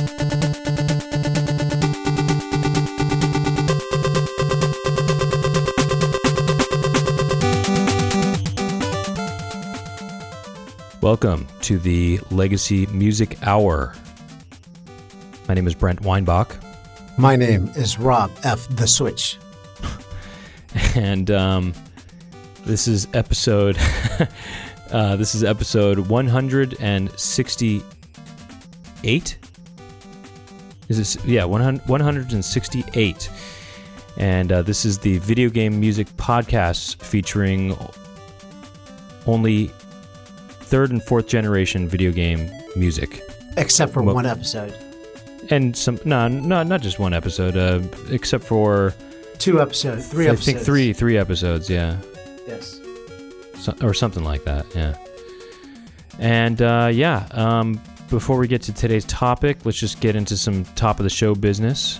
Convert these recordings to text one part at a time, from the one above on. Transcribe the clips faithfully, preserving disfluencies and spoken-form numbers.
Welcome to the Legacy Music Hour. My name is Brent Weinbach. My name is Rob F. The Switch. And um, this is episode uh, this is episode one hundred sixty-eight. Is this yeah one hundred sixty-eight, and uh, this is the video game music podcast featuring only third and fourth generation video game music, except for well, one episode, and some no no not just one episode, uh, except for two episodes, three I episodes. I think three three episodes, yeah. Yes. So, or something like that, yeah. And uh, yeah, um, before we get to today's topic, let's just get into some top of the show business.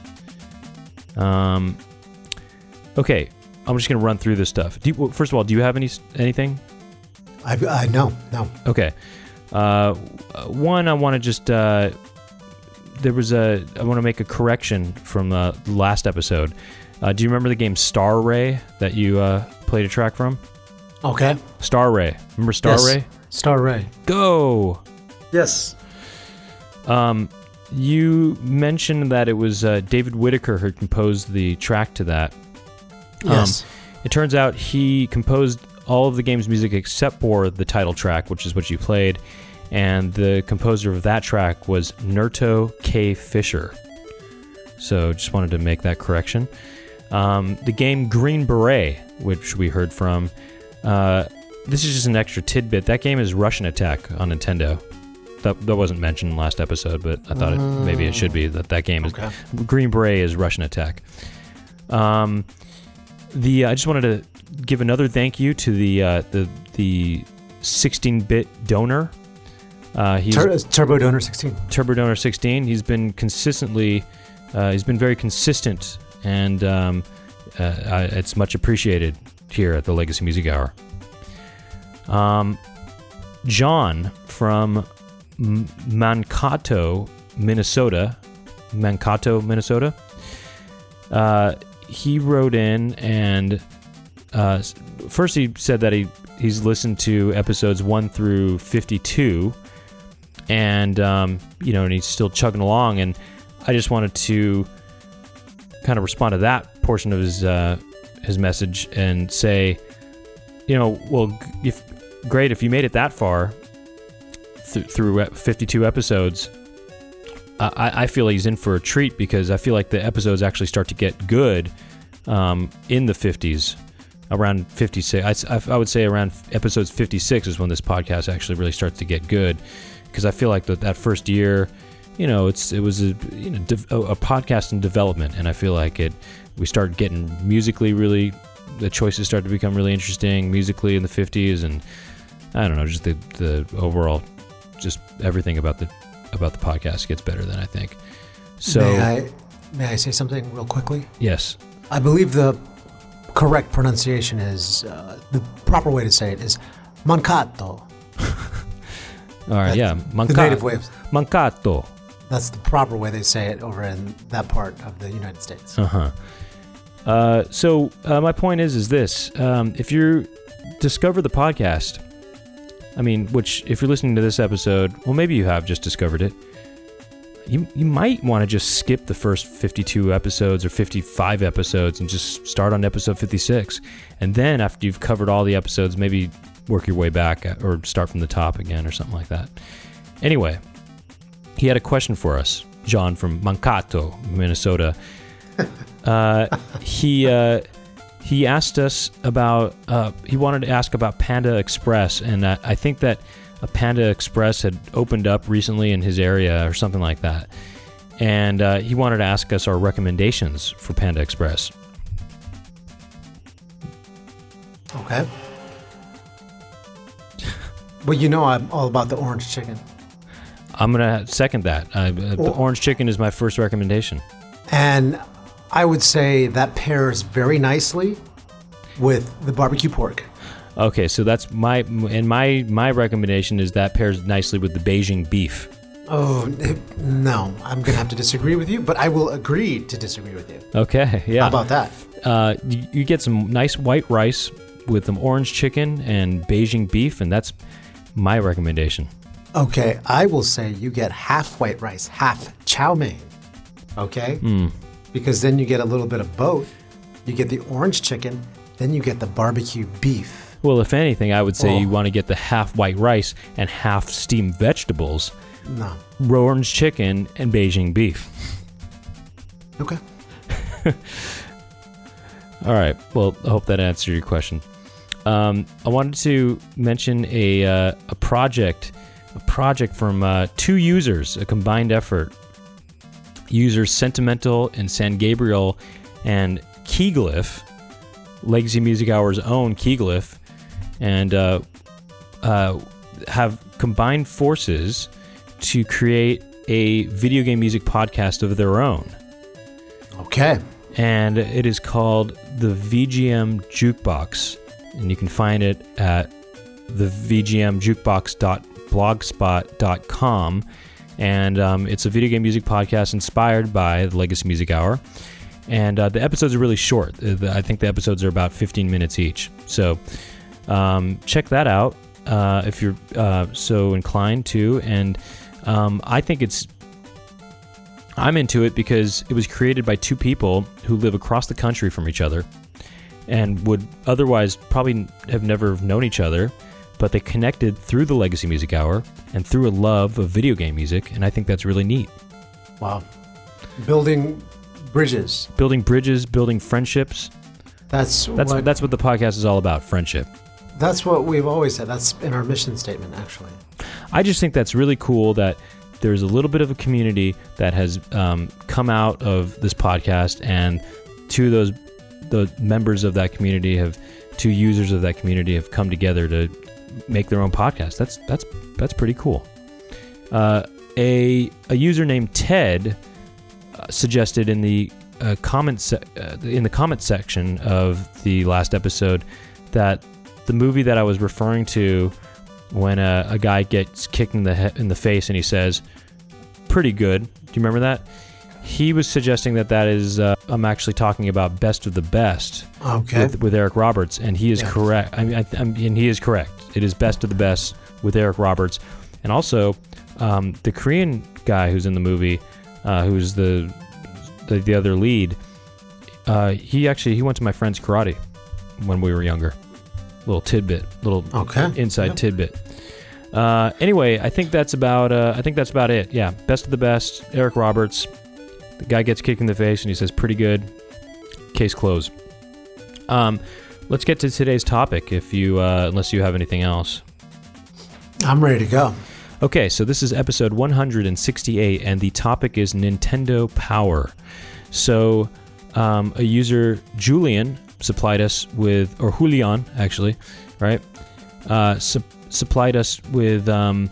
Um, okay, I'm just gonna run through this stuff. Do you, well, first of all, do you have any anything? I, I no, no. Okay. Uh, one, I want to just, uh, there was a, I want to make a correction from uh, the last episode. Uh, do you remember the game Star Ray that you uh, played a track from? Okay. Star Ray. Remember Star yes. Ray? Star Ray. Go! Yes. Um, you mentioned that it was uh, David Whittaker who composed the track to that. Yes. Um, it turns out he composed all of the game's music except for the title track, which is what you played, and the composer of that track was Nerto K. Fisher. So just wanted to make that correction. Um, the game Green Beret, which we heard from, uh, this is just an extra tidbit. That game is Russian Attack on Nintendo. That, that wasn't mentioned in the last episode, but I thought uh, it, maybe it should be that that game is... Okay. Green Beret is Russian Attack. Um, the I just wanted to give another thank you to the uh, the the sixteen-bit donor. Uh, he's Tur- Turbo Donor sixteen. Turbo Donor sixteen. He's been consistently, uh, he's been very consistent, and um, uh, I, it's much appreciated here at the Legacy Music Hour. Um, John from M- Mankato, Minnesota, Mankato, Minnesota. Uh, he wrote in and. Uh, first, he said that he, he's listened to episodes one through fifty-two, and um, you know, and he's still chugging along. And I just wanted to kind of respond to that portion of his uh, his message and say, you know, well, if great if you made it that far th- through fifty-two episodes. Uh, I, I feel he's in for a treat because I feel like the episodes actually start to get good um, in the fifties. Around fifty-six, I, I would say around episodes fifty-six is when this podcast actually really starts to get good, because I feel like that that first year, you know, it's it was a you know de- a podcast in development, and I feel like it we started getting musically really, the choices started to become really interesting musically in the fifties, and I don't know, just the the overall, just everything about the about the podcast gets better than I think. So may I may I say something real quickly? Yes, I believe the correct pronunciation is uh, the proper way to say it is Mankato. All right, That's yeah, Manka- the native way of, Mankato. That's the proper way they say it over in that part of the United States. Uh-huh. Uh So uh, my point is, is this: um, if you discover the podcast, I mean, which if you're listening to this episode, well, maybe you have just discovered it. You you might want to just skip the first fifty-two episodes or fifty-five episodes and just start on episode fifty-six. And then after you've covered all the episodes, maybe work your way back or start from the top again or something like that. Anyway, he had a question for us, John from Mankato, Minnesota. uh, he uh, he asked us about, uh, he wanted to ask about Panda Express, and uh, I think that a Panda Express had opened up recently in his area or something like that. And uh, he wanted to ask us our recommendations for Panda Express. Okay. Well, you know I'm all about the orange chicken. I'm going to second that. Uh, the Well- orange chicken is my first recommendation. And I would say that pairs very nicely with the barbecue pork. Okay, so that's my and my my recommendation is that pairs nicely with the Beijing beef. Oh, no. I'm going to have to disagree with you, but I will agree to disagree with you. Okay, yeah. How about that? Uh, you, you get some nice white rice with some orange chicken and Beijing beef, and that's my recommendation. Okay, I will say you get half white rice, half chow mein. Okay? Mm. Because then you get a little bit of both. You get the orange chicken, then you get the barbecue beef. Well, if anything, I would say Oh. you want to get the half white rice and half steamed vegetables, No. orange chicken, and Beijing beef. Okay. All right. Well, I hope that answered your question. Um, I wanted to mention a uh, a project, a project from uh, two users, a combined effort. Users Sentimental and San Gabriel and Keyglyph, Legacy Music Hour's own Keyglyph, and uh, uh, have combined forces to create a video game music podcast of their own. Okay. And it is called the V G M Jukebox, and you can find it at the v g m jukebox dot blogspot dot com, and um, it's a video game music podcast inspired by the Legacy Music Hour, and uh, the episodes are really short. I think the episodes are about fifteen minutes each, so um, check that out uh, if you're uh, so inclined to, and um, I think it's I'm into it because it was created by two people who live across the country from each other and would otherwise probably have never known each other, but they connected through the Legacy Music Hour and through a love of video game music, and I think that's really neat. Wow. Building bridges. Building bridges, building friendships. That's That's what, that's what the podcast is all about, friendship. that's what we've always said. That's in our mission statement, actually. I just think that's really cool that there's a little bit of a community that has um, come out of this podcast, and two of those the members of that community have, two users of that community have come together to make their own podcast. That's that's that's pretty cool. Uh, a a user named Ted uh, suggested in the uh, comment se- uh, in the comment section of the last episode that the movie that I was referring to, when a, a guy gets kicked in the he- in the face and he says, "Pretty good." Do you remember that? He was suggesting that that is, uh, I'm actually talking about Best of the Best Okay. with, with Eric Roberts, and he is Yes. correct. I mean, I, I mean, he is correct. It is Best of the Best with Eric Roberts, and also um, the Korean guy who's in the movie, uh, who's the, the the other lead. Uh, he actually he went to my friend's karate when we were younger. Little tidbit, little Okay. inside Yep. tidbit. Uh, anyway, I think that's about. Uh, I think that's about it. Yeah, Best of the Best. Eric Roberts. The guy gets kicked in the face and he says, "Pretty good." Case closed. Um, let's get to today's topic. If you, uh, unless you have anything else. I'm ready to go. Okay, so this is episode one hundred sixty-eight, and the topic is Nintendo Power. So, um, a user, Julian, supplied us with, or Julian, actually, right? Uh, su- supplied us with, um,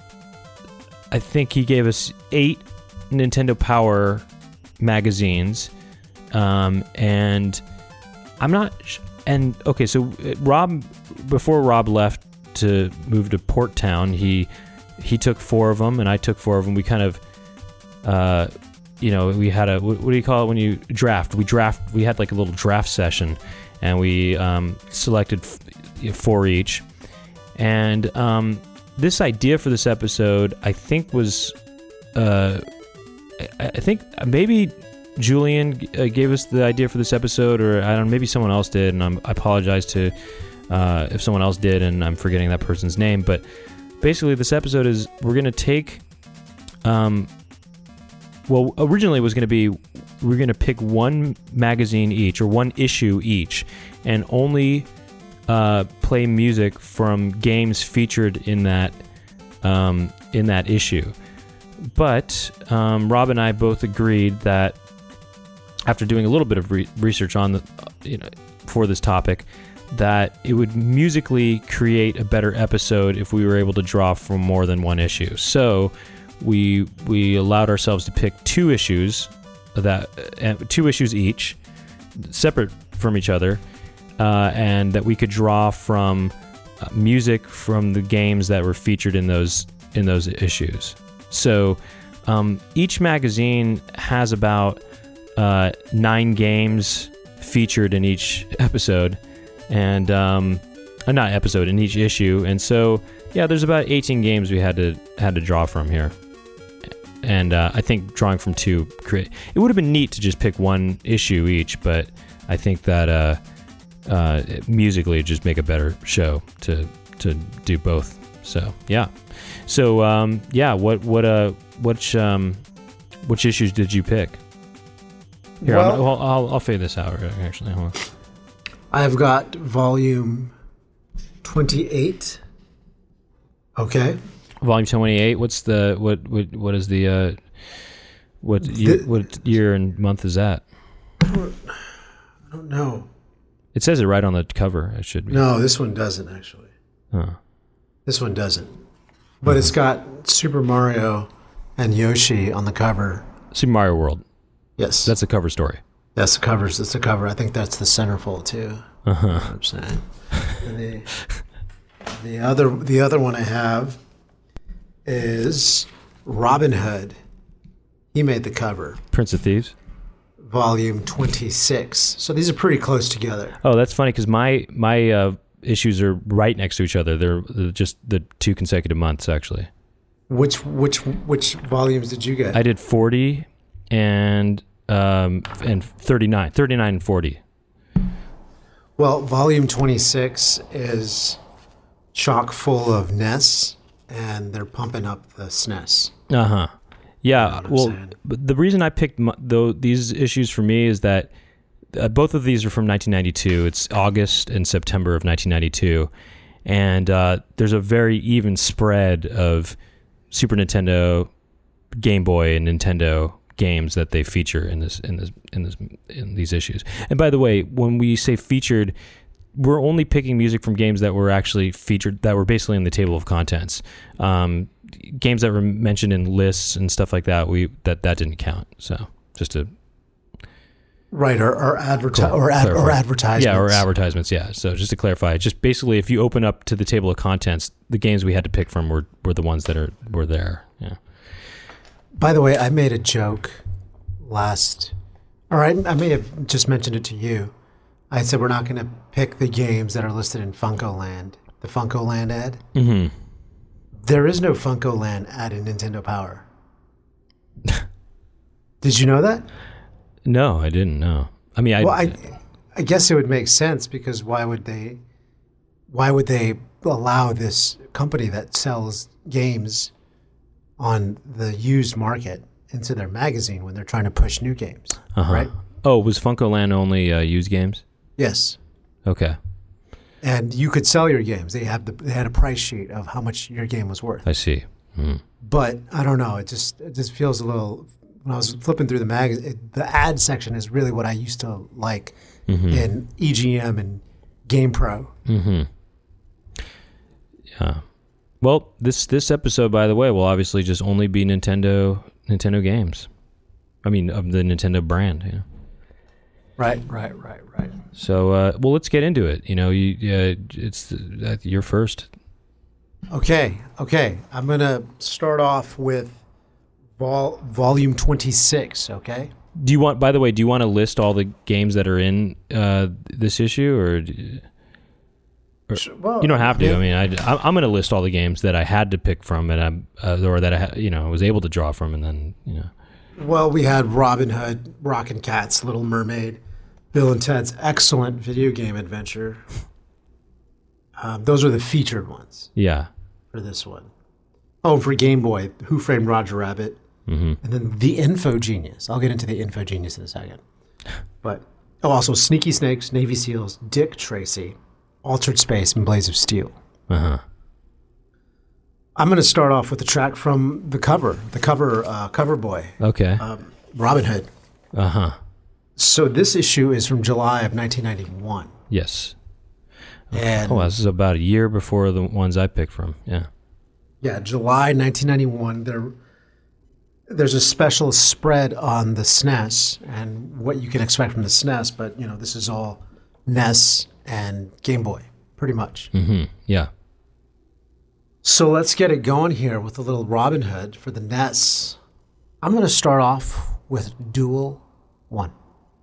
I think he gave us eight Nintendo Power magazines, um, and I'm not, sh- and okay, so uh, Rob, before Rob left to move to Port Town, he he took four of them, and I took four of them. We kind of, uh, you know, we had a, what, what do you call it when you draft? We draft, we had like a little draft session, and we um, selected f- four each. And um, this idea for this episode, I think was, uh, I, I think maybe Julian uh, gave us the idea for this episode, or I don't know, maybe someone else did, and I'm, I apologize to uh, if someone else did, and I'm forgetting that person's name. But basically, this episode is we're gonna take, um, well, originally it was gonna be we're gonna pick one magazine each or one issue each, and only uh, play music from games featured in that um, in that issue. But um, Rob and I both agreed that after doing a little bit of re- research on the, you know, for this topic, that it would musically create a better episode if we were able to draw from more than one issue. So we we allowed ourselves to pick two issues that uh, two issues each, separate from each other, uh, and that we could draw from uh, music from the games that were featured in those in those issues. So um, each magazine has about uh, nine games featured in each episode, and um, uh, not episode in each issue. And so yeah, there's about eighteen games we had to had to draw from here. And uh, I think drawing from two, create it would have been neat to just pick one issue each, but I think that uh, uh, musically it'd just make a better show to to do both. So yeah, so um, yeah, what what uh which um which issues did you pick? Here, Well- I'm, I'll, I'll I'll fade this out actually. Hold on. I've got volume twenty-eight. Okay. Volume twenty-eight. What's the what what what is the uh, what year, The- what year and month is that? I don't know. It says it right on the cover. It should be. No, this one doesn't actually. Huh. This one doesn't. But it's got Super Mario and Yoshi on the cover. Super Mario World. Yes. That's the cover story. That's the covers. That's the cover. I think that's the centerfold too. Uh huh. I'm saying. And the, the other the other one I have is Robin Hood. He made the cover. Prince of Thieves. Volume twenty-six. So these are pretty close together. Oh, that's funny because my my uh, issues are right next to each other. They're, they're just the two consecutive months actually. Which which which volumes did you get? I did forty and um and thirty-nine, thirty-nine and forty. Well, volume twenty-six is chock full of N E S, and they're pumping up the S N E S. Uh huh. Yeah. what I'm Well, saying. but the reason I picked m- though these issues for me is that uh, both of these are from nineteen ninety-two. It's August and September of nineteen ninety-two, and uh, there's a very even spread of Super Nintendo, Game Boy, and Nintendo games that they feature in this in this in this in these issues. And by the way, when we say featured, we're only picking music from games that were actually featured, that were basically in the table of contents. Um, games that were mentioned in lists and stuff like that, we that that didn't count. So just to Right, or or, adverti- Cool. or, ad- or Clarify. advertisements. yeah, or advertisements. Yeah. So just to clarify, just basically, if you open up to the table of contents, the games we had to pick from were were the ones that are were there. Yeah. By the way, I made a joke last, or I, I may have just mentioned it to you. I said we're not going to pick the games that are listed in Funko Land, the Funko Land ad. Mm-hmm. There is no Funko Land ad in Nintendo Power. Did you know that? No, I didn't know. I mean, I. Well, I, I guess it would make sense because why would they, why would they allow this company that sells games on the used market into their magazine when they're trying to push new games, uh-huh. right? Oh, was Funko Land only uh, used games? Yes, Okay, and you could sell your games. They have the they had a price sheet of how much your game was worth. I see. Mm. But I don't know. It just it just feels a little. When I was flipping through the mag, the ad section is really what I used to like Mm-hmm. in E G M and GamePro. Mm-hmm. Yeah. Well, this this episode, by the way, will obviously just only be Nintendo Nintendo games. I mean, of the Nintendo brand. You know? Right, right, right, right. So, uh, well, let's get into it. You know, you uh, it's uh, you're first. Okay, okay. I'm gonna start off with vol- volume twenty-six. Okay. Do you want? By the way, do you want to list all the games that are in uh, this issue, or do- Well, you don't have to? yeah. I mean, I, I'm going to list all the games that I had to pick from, and I'm uh, or that I ha- you know was able to draw from, and then you know. Well, we had Robin Hood, Rockin' Cats, Little Mermaid, Bill and Ted's excellent video game adventure. Um, those are the featured ones Yeah. for this one. Oh, for Game Boy, Who Framed Roger Rabbit, Mm-hmm. and then The Info Genius. I'll get into The Info Genius in a second. But oh, also Sneaky Snakes, Navy SEALs, Dick Tracy, Altered Space, and Blaze of Steel. Uh huh. I'm going to start off with the track from the cover, the cover uh, cover boy, Okay. um, Robin Hood. Uh huh. So this issue is from July of nineteen ninety-one. Yes. And Oh, this is about a year before the ones I picked from. Yeah. yeah, July nineteen ninety-one, there, there's a special spread on the S N E S and what you can expect from the S N E S, but you know, this is all N E S and Game Boy, pretty much. Mm-hmm. Yeah. So let's get it going here with a little Robin Hood for the N E S. I'm going to start off with Duel one.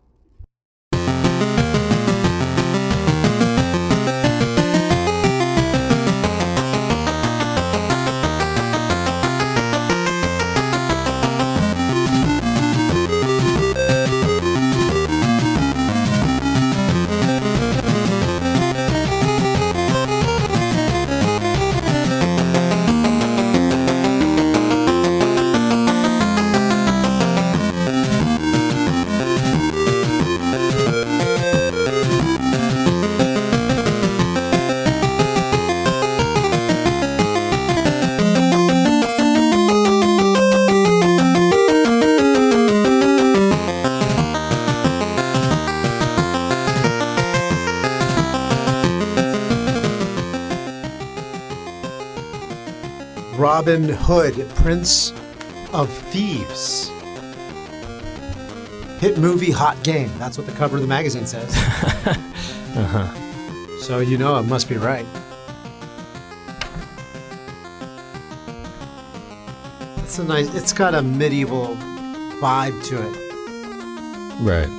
Robin Hood, Prince of Thieves. Hit movie, hot game. That's what the cover of the magazine says. uh-huh. So you know it must be right. It's a nice, it's got a medieval vibe to it. Right.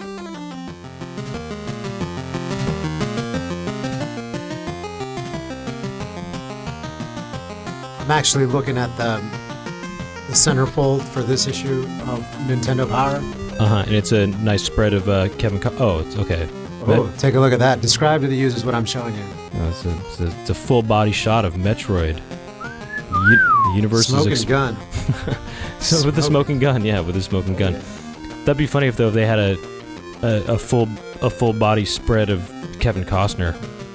I'm actually looking at the, the centerfold for this issue of Nintendo Power. Uh-huh, and it's a nice spread of uh, Kevin... Co- oh, it's okay. Oh, Met- take a look at that. Describe to the users what I'm showing you. Oh, it's, a, it's, a, it's a full-body shot of Metroid. U- the universe Smoking is... Exp- gun. so with the smoking gun, yeah, with the smoking gun. Yeah. That'd be funny if, though, if they had a, a, a full a full-body spread of Kevin Costner.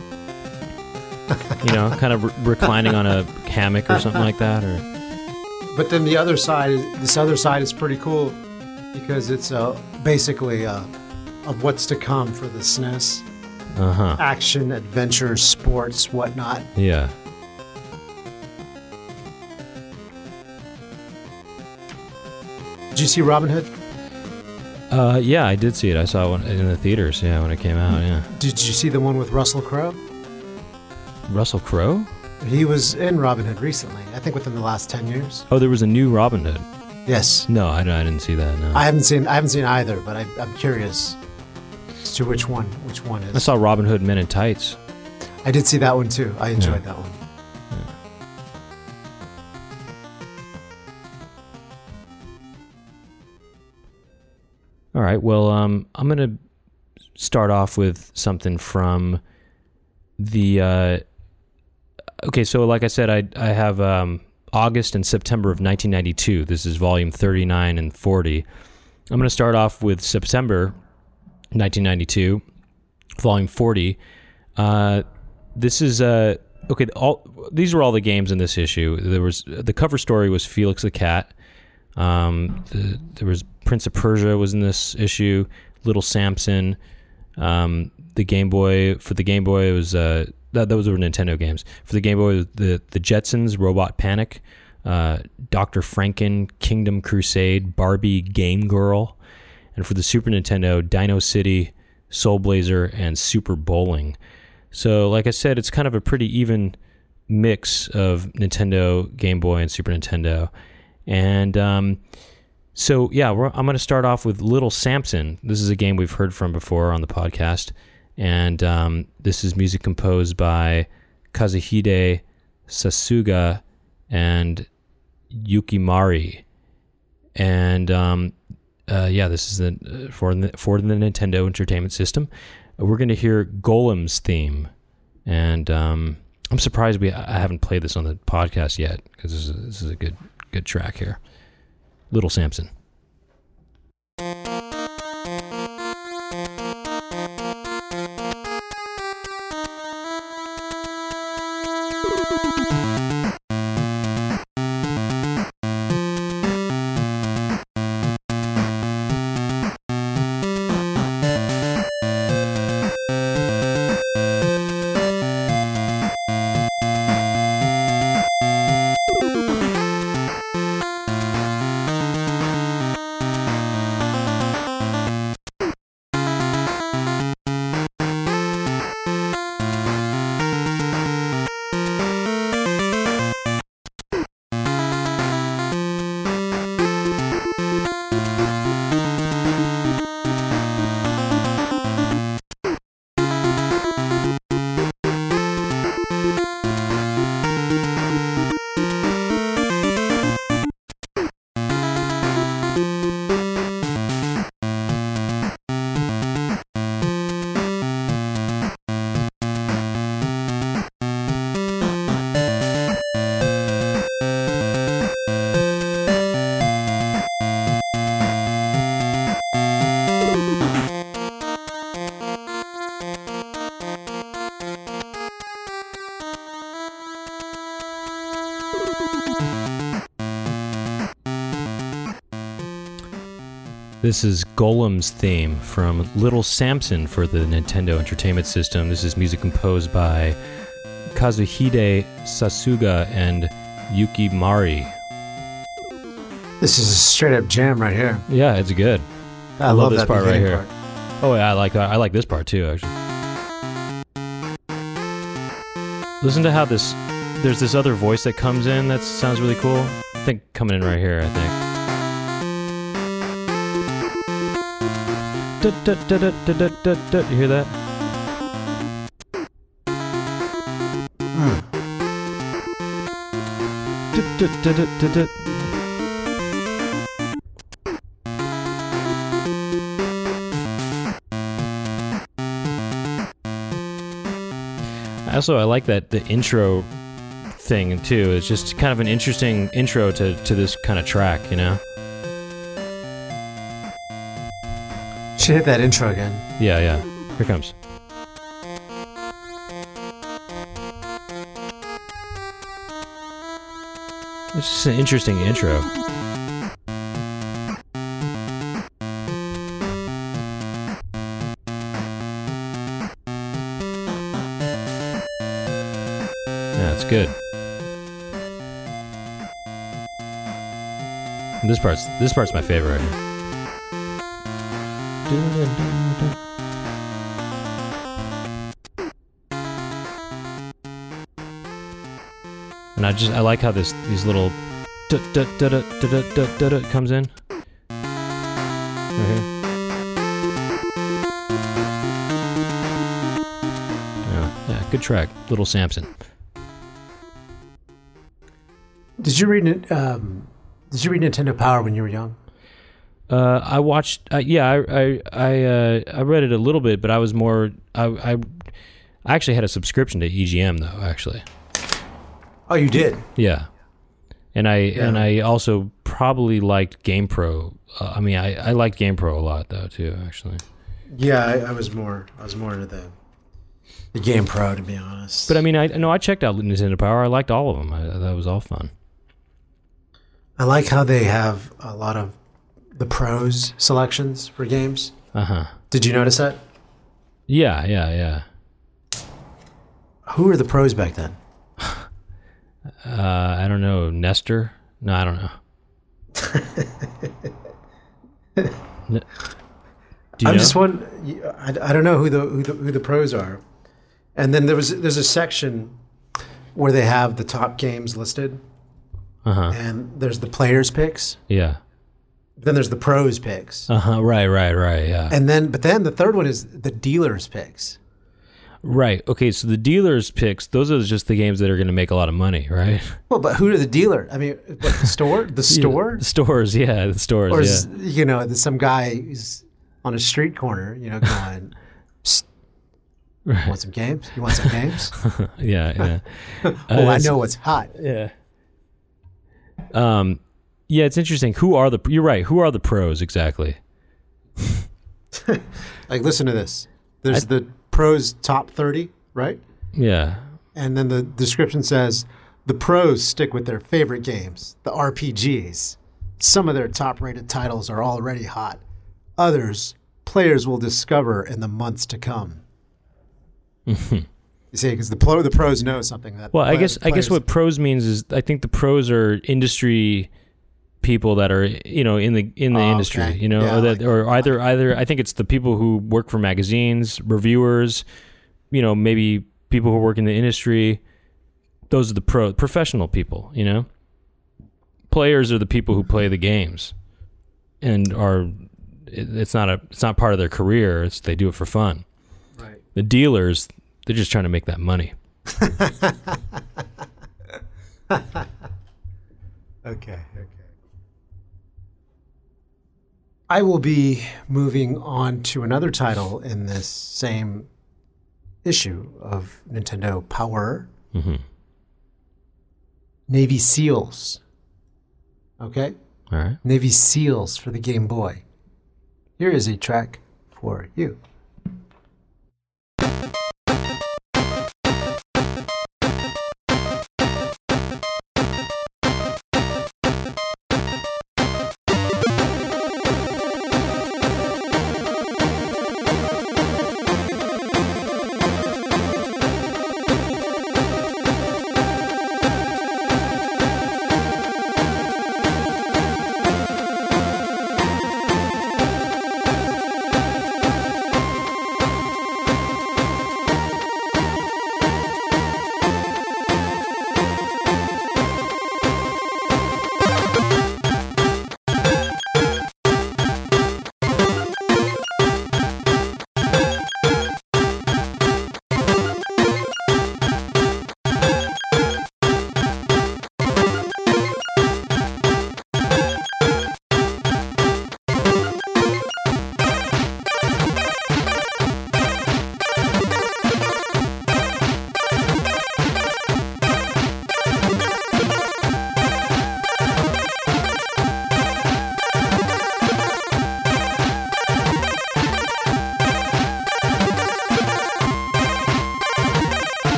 You know, kind of re- reclining on a hammock or something like that, or. But then the other side, is, this other side is pretty cool because it's uh, basically uh, of what's to come for the S N E S. Uh huh. Action, adventure, sports, whatnot. Yeah. Did you see Robin Hood? Uh, yeah, I did see it. I saw it in the theaters. Yeah, when it came out. Yeah. Did you see the one with Russell Crowe? Russell Crowe? He was in Robin Hood recently. I think within the last ten years. Oh, there was a new Robin Hood. Yes. No, I, I didn't see that. No. I haven't seen. I haven't seen either, but I, I'm curious as to which one. Which one is? I saw Robin Hood Men in Tights. I did see that one too. I enjoyed Yeah. that one. All right. Well, um, I'm gonna start off with something from the. Uh, okay, so like I said, I I have um, August and September of nineteen ninety-two. This is volume thirty-nine and forty. I'm gonna start off with September nineteen ninety-two, volume forty. Uh, this is uh okay. All these were all the games in this issue. There was the cover story was Felix the Cat. Um, the, there was Prince of Persia was in this issue. Little Samson. Um, the Game Boy for the Game Boy it was uh that those were Nintendo games. For the Game Boy, the the Jetsons, Robot Panic, uh, Doctor Franken, Kingdom Crusade, Barbie, Game Girl, and for the Super Nintendo, Dino City, Soul Blazer, and Super Bowling. So, like I said, it's kind of a pretty even mix of Nintendo, Game Boy, and Super Nintendo. And um, so, yeah, we're, I'm going to start off with Little Samson. This is a game we've heard from before on the podcast. And um, this is music composed by Kazuhide Sasuga and Yukimari. And um, uh, yeah, this is the, for, the, for the Nintendo Entertainment System. We're going to hear Golem's theme. And um, I'm surprised we I haven't played this on the podcast yet, because this is, this is a good good track here. Little Samson. This is Golem's theme from Little Samson for the Nintendo Entertainment System. This is music composed by Kazuhide Sasuga and Yuki Mari. This is a straight up jam right here. Yeah, it's good. I, I love, love this that part right beginning here. part. Oh yeah, I like that. I like this part too, actually. Listen to how this. There's this other voice that comes in that sounds really cool. I think coming in right here. I think. Du- du- du- du- du- du- du- du. You hear that? Mm. Du- du- du- du- du- du. Also, I like that the intro thing too. It's just kind of an interesting intro to, to this kind of track, you know? Should hit that intro again. Yeah, yeah. Here it comes. It's just an interesting intro. Yeah, it's good. And this part's this part's my favorite right here. And I just I like how this these little da da da da da da da da comes in. Right here. Yeah, yeah, good track, Little Samson. Did you read it? Um, did you read Nintendo Power when you were young? Uh, I watched. Uh, yeah, I I I, uh, I read it a little bit, but I was more. I, I I actually had a subscription to E G M though. Actually. Oh, you did. Yeah, and I Yeah. and I also probably liked GamePro. Uh, I mean, I I liked GamePro a lot though too. Actually. Yeah, I, I was more. I was more into the the Game Pro, to be honest. But I mean, I no, I checked out Nintendo Power. I liked all of them. I, that was all fun. I like how they have a lot of the pros selections for games. Uh huh. Did you notice that? Yeah, yeah, yeah. Who were the pros back then? Uh, I don't know, Nestor. No, I don't know. N- Do you I'm know? just one. I, I don't know who the, who the who the pros are. And then there was there's a section where they have the top games listed, Uh huh. and there's the players picks. Yeah. Then there's the pros picks, Uh huh. Right. Right. Right. Yeah. and then but then the third one is the dealers picks. Right. Okay. So the dealers picks; those are just the games that are going to make a lot of money, right? Well, but who are the dealer? I mean, what, the store, the store, The stores. Yeah. The stores. or yeah. is, you know, there's some guy who's on a street corner, you know, going, "Psst, Right. want some games? You want some games? yeah. Yeah. Oh, Uh, I know what's hot." Yeah. Um. Yeah. It's interesting. Who are the? You're right. Who are the pros exactly? Like, listen to this. There's I- the pros top thirty, right? Yeah. And then the description says the pros stick with their favorite games, the R P Gs. Some of their top rated titles are already hot. Others, players will discover in the months to come. You see, because the, pro, the pros know something that. Well, I play- guess I guess players- what pros means is I think the pros are industry people that are you know in the in the Oh, industry, okay. you know, Yeah, or that like- or either either I think it's the people who work for magazines, reviewers, you know, maybe people who work in the industry. Those are the pro professional people, you know. Players are the people who play the games, and are it- it's not a it's not part of their career. It's they do it for fun. Right. The dealers, they're just trying to make that money. Okay, okay. I will be moving on to another title in this same issue of Nintendo Power. Mm-hmm. Navy SEALs. Okay? All right. Navy SEALs for the Game Boy. Here is a track for you.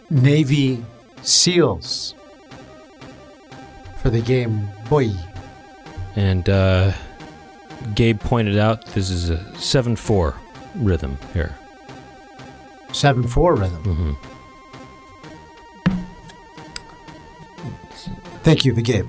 Navy SEALs for the Game Boy. And uh, Gabe pointed out this is a seven four rhythm here. seven four rhythm. Mm-hmm. Thank you, the Gabe.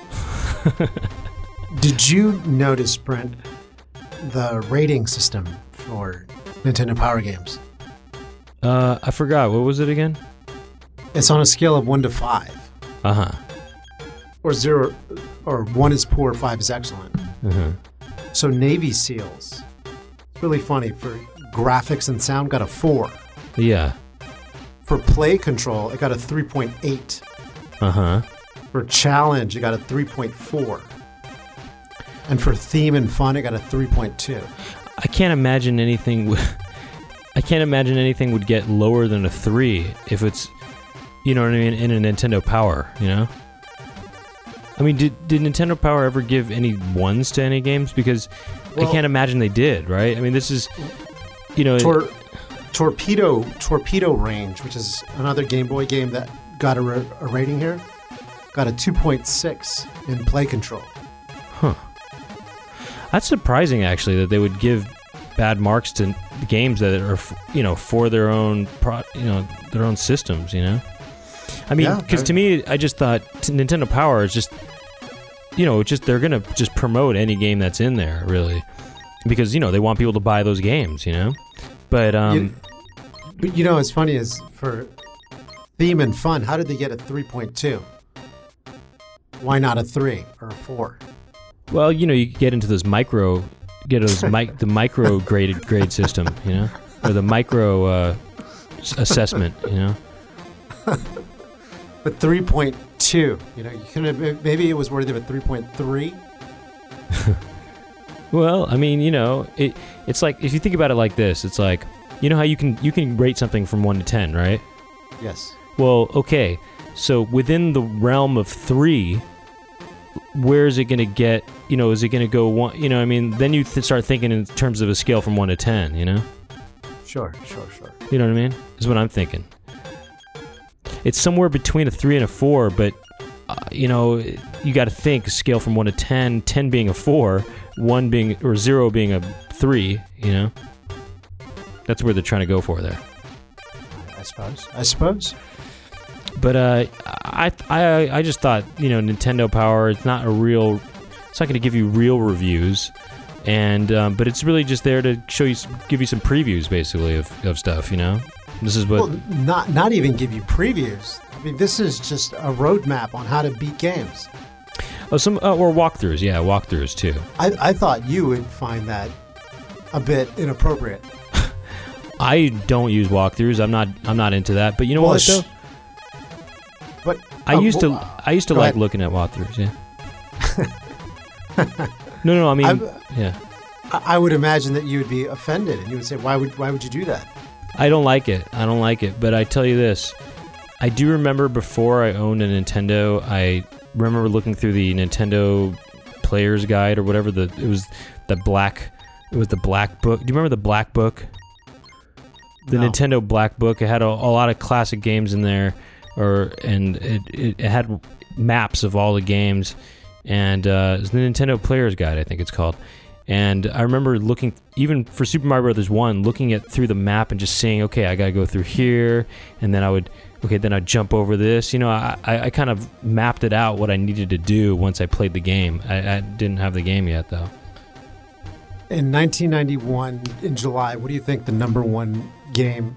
Did you notice, Brent, the rating system for Nintendo Power Games? Uh, I forgot. What was it again? It's on a scale of one to five. Uh-huh. Or zero, or one is poor, five is excellent. Uh-huh. So Navy SEALs, it's really funny, for graphics and sound got a four. Yeah. For play control, it got a three point eight. Uh-huh. For challenge, it got a three point four. And for theme and fun, it got a three point two. I can't imagine anything w- I can't imagine anything would get lower than a three if it's, you know what I mean, in a Nintendo Power, you know? I mean, did did Nintendo Power ever give any ones to any games? Because well, I can't imagine they did, right? I mean, this is, you know... Tor- Torpedo Torpedo Range, which is another Game Boy game that got a, ra- a rating here, got a two point six in play control. Huh. That's surprising, actually, that they would give bad marks to games that are, you know, for their own, pro- you know, their own systems, you know? I mean, because yeah, to me, I just thought Nintendo Power is just, you know, just they're going to just promote any game that's in there, really. Because, you know, they want people to buy those games, you know? But, um... You, but, you know, what's funny is, for theme and fun, how did they get a three point two? Why not a three or a four? Well, you know, you get into those micro, get those mic, the micro graded grade system, you know, or the micro uh, assessment, you know. But three point two, you know, you could have, maybe it was worthy of a three point three. Well, I mean, you know, it it's like, if you think about it like this, it's like, you know how you can you can rate something from one to ten, right? Yes. Well, okay, so within the realm of three, where is it going to get, you know, is it going to go one, you know, I mean, then you th- start thinking in terms of a scale from one to ten, you know? Sure, sure, sure. You know what I mean? Is what I'm thinking. It's somewhere between a three and a four, but, uh, you know, you got to think a scale from one to ten, ten being a four, one being, or zero being a three, you know? That's where they're trying to go for there. I suppose. I suppose. But uh, I, I I just thought, you know, Nintendo Power, it's not a real, it's not going to give you real reviews, and um, but it's really just there to show you, give you some previews, basically, of, of stuff, you know? This is what... Well, not, not even give you previews. I mean, this is just a roadmap on how to beat games. Oh, some, uh, or walkthroughs, yeah, walkthroughs, too. I, I thought you would find that a bit inappropriate. I don't use walkthroughs. I'm not I'm not into that. But you know well, what, though? But I uh, used to well, I used to like ahead. looking at walkthroughs. Yeah. no, no, I mean, I'm, yeah. I would imagine that you would be offended, and you would say, "Why would why would you do that?" I don't like it. I don't like it. But I tell you this, I do remember before I owned a Nintendo, I remember looking through the Nintendo Player's Guide or whatever. The it was the black. It was the black book. Do you remember the black book? The no. Nintendo Black Book. It had a, a lot of classic games in there, or and it, it, it had maps of all the games, and uh, it's the Nintendo Player's Guide, I think it's called. And I remember looking, even for Super Mario Brothers one, looking at through the map and just saying, okay, I gotta go through here, and then I would, okay, then I'd jump over this. You know, I, I, I kind of mapped it out what I needed to do once I played the game. I, I didn't have the game yet, though. In nineteen ninety-one, in July, what do you think the number one game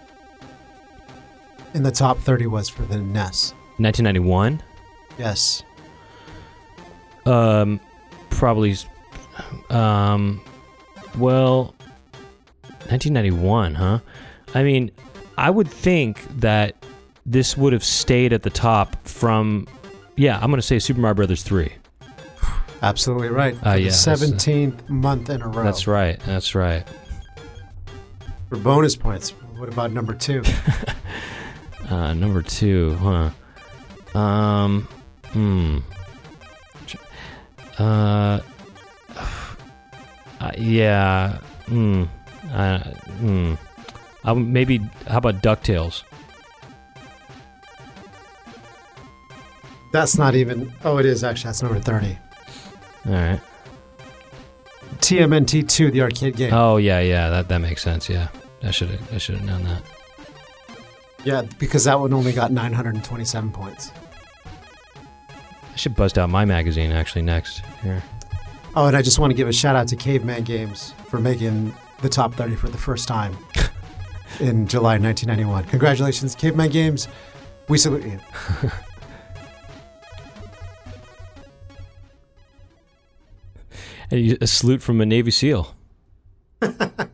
in the top thirty was for the N E S? nineteen ninety-one? Yes. Um, probably, um, well, nineteen ninety-one, huh? I mean, I would think that this would have stayed at the top from, yeah, I'm going to say Super Mario Brothers three. Absolutely right. For uh, yeah, the seventeenth uh, month in a row. That's right. That's right. For bonus points, what about number two? uh, number two, huh? Um, hmm. Uh, uh yeah. Hmm. Uh, hmm. Uh, maybe. How about DuckTales? That's not even... Oh, it is actually. That's number thirty. All right. T M N T two, the arcade game. Oh, yeah, yeah. That that makes sense, yeah. I should have I should have known that. Yeah, because that one only got nine hundred twenty-seven points. I should bust out my magazine, actually, next. Here. Oh, and I just want to give a shout out to Caveman Games for making the top thirty for the first time in July nineteen ninety-one. Congratulations, Caveman Games. We salute you. And you- a salute from a Navy SEAL. All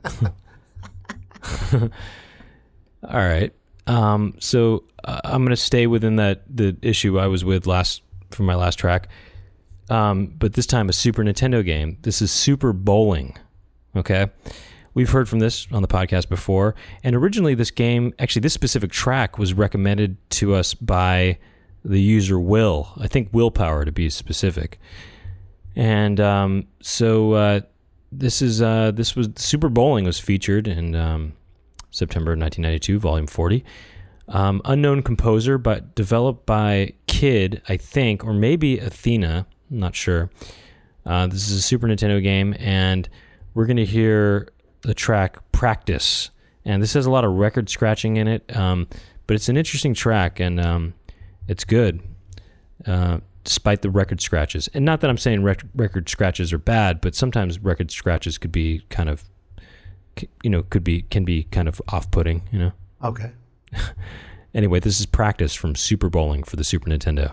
right. Um, so uh, I'm going to stay within that the issue I was with last for my last track. Um, but this time a Super Nintendo game. This is Super Bowling. Okay. We've heard from this on the podcast before. And originally this game, actually this specific track was recommended to us by the user Will. I think Willpower to be specific. And um, so uh, this is uh, this was Super Bowling was featured in um, September nineteen ninety-two, Volume forty. Um, unknown composer, but developed by Kid, I think, or maybe Athena. I'm not sure. Uh, this is a Super Nintendo game, and we're going to hear the track Practice. And this has a lot of record scratching in it, um, but it's an interesting track, and um, it's good. Uh, despite the record scratches. And not that I'm saying rec- record scratches are bad, but sometimes record scratches could be kind of, you know, could be, can be kind of off-putting, you know? Okay. Anyway, this is Practice from Super Bowling for the Super Nintendo.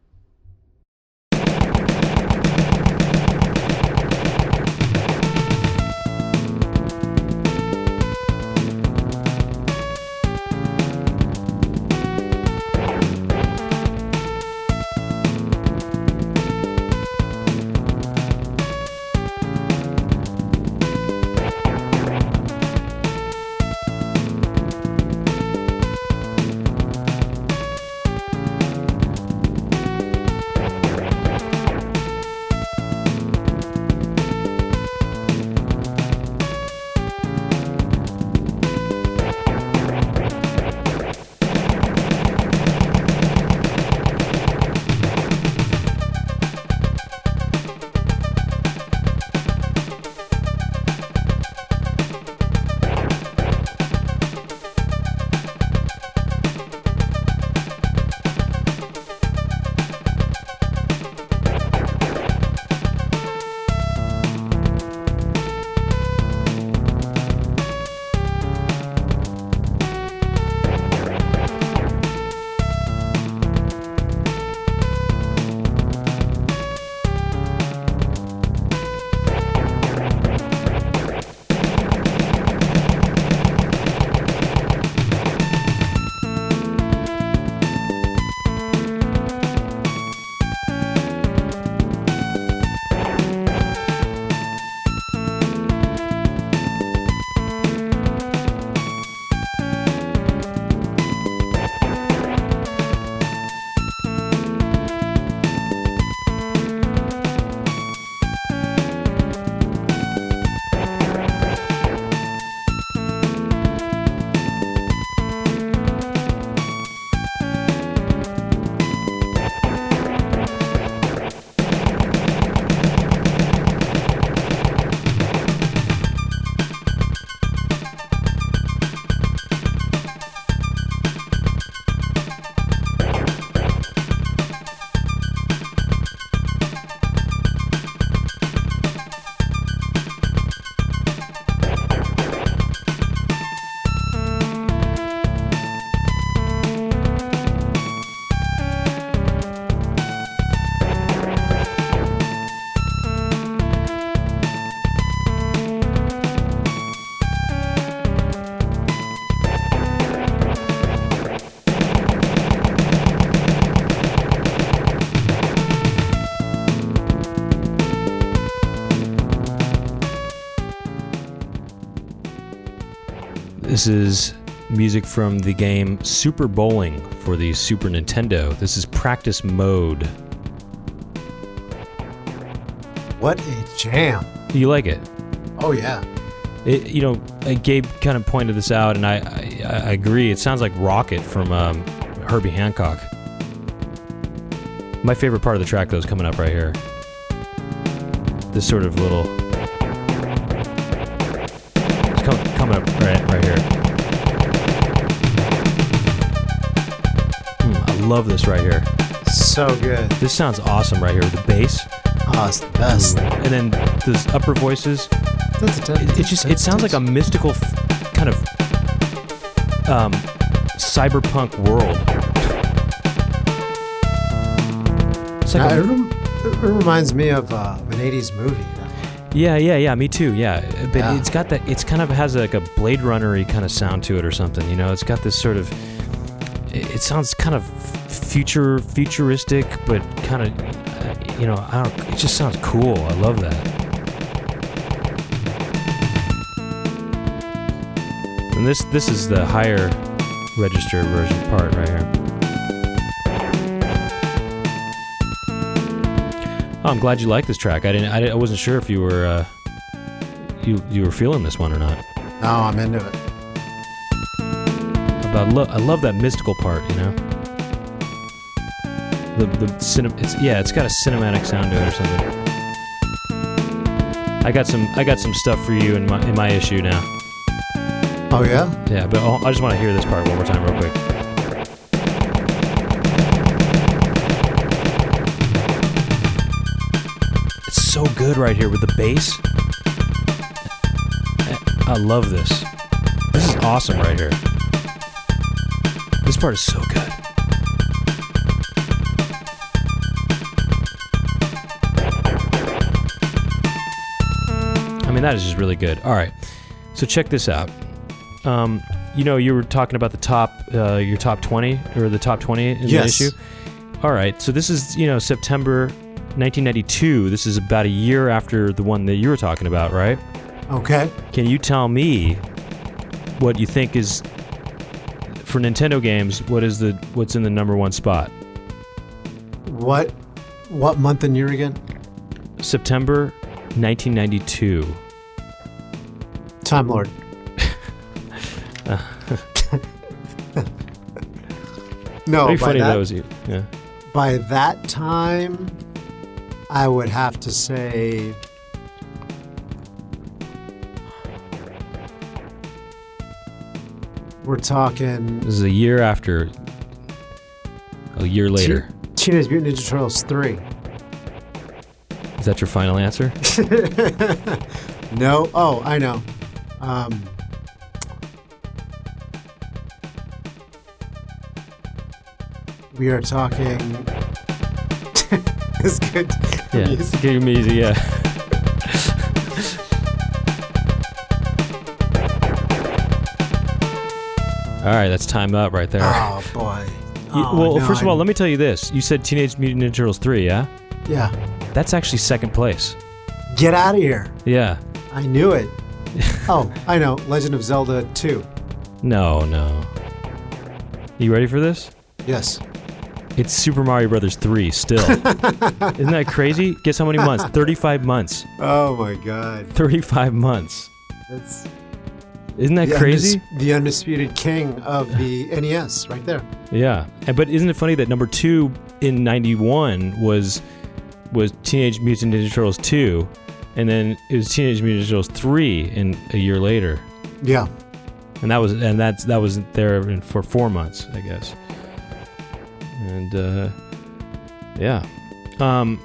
This is music from the game Super Bowling for the Super Nintendo. This is Practice Mode. What a jam. You like it? Oh, yeah. It, you know, Gabe kind of pointed this out, and I, I, I agree. It sounds like Rocket from um, Herbie Hancock. My favorite part of the track, though, is coming up right here. This sort of little... It's com coming up right, right here. Mm, I love this right here. So good. This sounds awesome right here with the bass. Oh, it's the best. And then those upper voices. It, it just, it sounds like a mystical f kind of um, cyberpunk world. It's like now, a, it, rem it reminds me of uh, an eighties movie. yeah, yeah, yeah, me too, yeah. But Yeah. it's got that, it's kind of has like a Blade Runner-y kind of sound to it or something, you know? It's got this sort of, it, it sounds kind of future, futuristic, but kind of, uh, you know, I don't, it just sounds cool. I love that. And this, this is the higher register version part right here. Oh, I'm glad you like this track. I didn't. I, I wasn't sure if you were uh, you you were feeling this one or not. No, I'm into it. But I, lo I love that mystical part. You know, the the cinem it's yeah, it's got a cinematic sound to it or something. I got some I got some stuff for you in my in my issue now. Oh yeah. Yeah, but I'll, I just want to hear this part one more time, real quick. So good right here with the bass. I love this. This is awesome right here. This part is so good. I mean, that is just really good. All right, so check this out. Um, you know, you were talking about the top, uh, your top twenty or the top twenty in Yes. the issue. All right, so this is, you know, September nineteen ninety-two. This is about a year after the one that you were talking about, right? Okay. Can you tell me what you think is, for Nintendo games, what is the what's in the number one spot? What what month and year again? September nineteen ninety-two. Time Lord. No, Pretty by funny that, that was you. Yeah. by that time, I would have to say we're talking This is a year after. A year later. Te- Teenage Mutant Ninja Turtles three. Is that your final answer? No. Oh, I know. Um, we are talking. It's good. Yeah. Music. Give me easy, yeah. All right, that's time up right there. Oh boy. You- Oh, well, no, first of all, I- let me tell you this. You said Teenage Mutant Ninja Turtles three, yeah? Yeah. That's actually second place. Get out of here. Yeah. I knew it. Oh, I know. Legend of Zelda two. No, no. You ready for this? Yes. It's Super Mario Brothers three still. Isn't that crazy? Guess how many months? thirty-five months. Oh my God. thirty-five months. That's Isn't that the crazy? undis- the undisputed king of the N E S, right there. Yeah. And, but isn't it funny that number two in ninety-one was was Teenage Mutant Ninja Turtles two, and then it was Teenage Mutant Ninja Turtles three in a year later. Yeah. And that was and that's that was there in, for four months, I guess. And uh, yeah, um,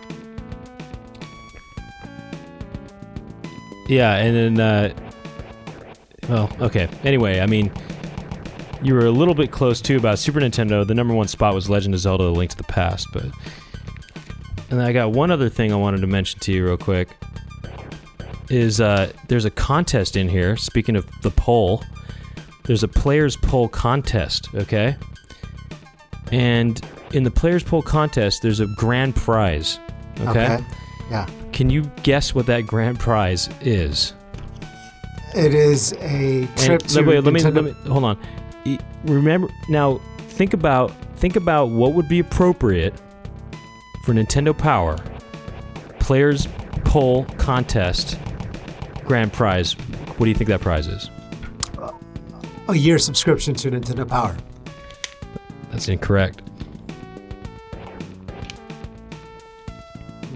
yeah, and then uh, well, okay. Anyway, I mean, you were a little bit close too about Super Nintendo. The number one spot was Legend of Zelda: A Link to the Past, but and I got one other thing I wanted to mention to you real quick. Is uh, there's a contest in here. Speaking of the poll. There's a players poll contest, okay? And in the players poll contest, there's a grand prize, okay? Okay. Yeah. Can you guess what that grand prize is? It is a trip And- to wait, let me, Nintendo- let me hold on. E- Remember now. Think about think about what would be appropriate for Nintendo Power players poll contest grand prize. What do you think that prize is? a year subscription to Nintendo Power. That's incorrect.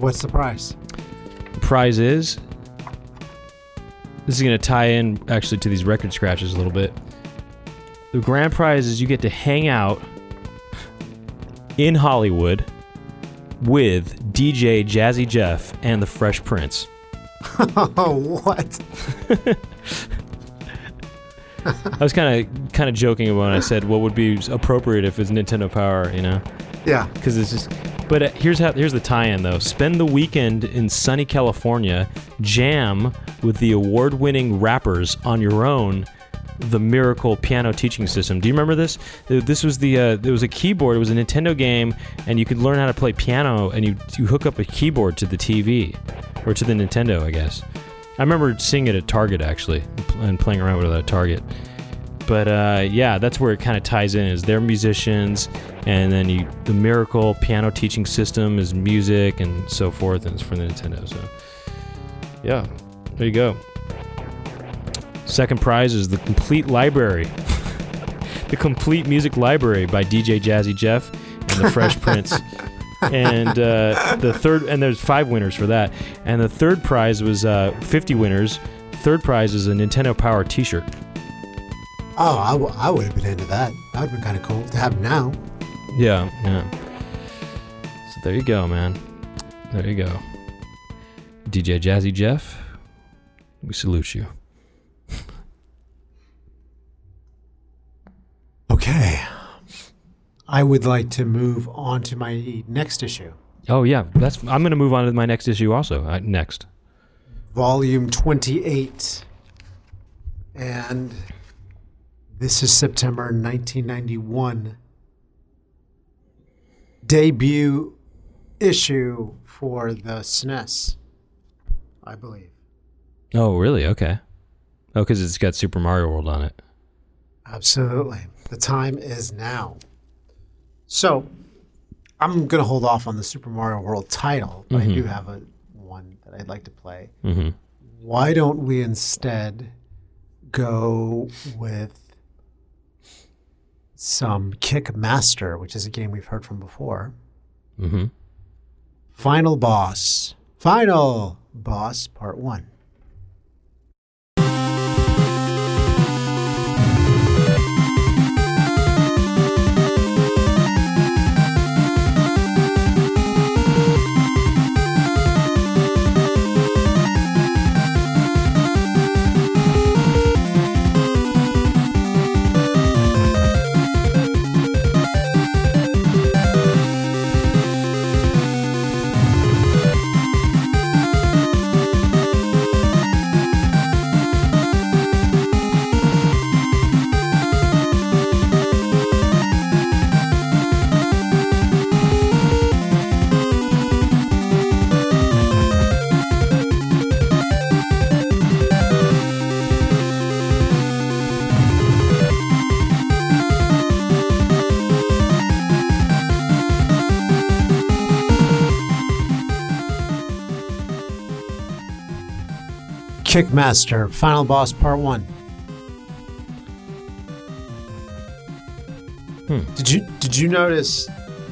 What's the prize? The prize is... This is going to tie in, actually, to these record scratches a little bit. The grand prize is you get to hang out in Hollywood with D J Jazzy Jeff and the Fresh Prince. Oh, what? I was kind of kind of joking about when I said what would be appropriate if it's Nintendo Power, you know? Yeah. Because it's just... But uh, here's how here's the tie-in, though. Spend the weekend in sunny California, jam with the award-winning rappers on your own, the Miracle piano teaching system. Do you remember this? This was the uh, there was a keyboard. It was a Nintendo game, and you could learn how to play piano, and you you hook up a keyboard to the T V or to the Nintendo, I guess. I remember seeing it at Target, actually, and playing around with it at Target. But uh, yeah, that's where it kind of ties in. Is they're musicians, and then you, the Miracle piano teaching system is music and so forth, and it's for the Nintendo. So yeah, there you go. Second prize is the complete library, the complete music library by D J Jazzy Jeff and the Fresh Prince. And uh, the third, and there's five winners for that. And the third prize was uh, fifty winners. Third prize is a Nintendo Power T-shirt. Oh, I, w- I would have been into that. That would have been kind of cool to have now. Yeah, yeah. So there you go, man. There you go. D J Jazzy Jeff, we salute you. Okay. I would like to move on to my next issue. Oh yeah, that's. I'm going to move on to my next issue also. Uh, next. Volume twenty-eight. And this is September nineteen ninety-one. Debut issue for the S N E S, I believe. Oh, really? Okay. Oh, because it's got Super Mario World on it. Absolutely. The time is now. So, I'm going to hold off on the Super Mario World title, but mm-hmm. I do have a one that I'd like to play. Mm-hmm. Why don't we instead go with some Kickmaster, which is a game we've heard from before. Mm-hmm. Final Boss. Final Boss, Part one. Kickmaster, Final Boss Part one. Hmm. Did you did you notice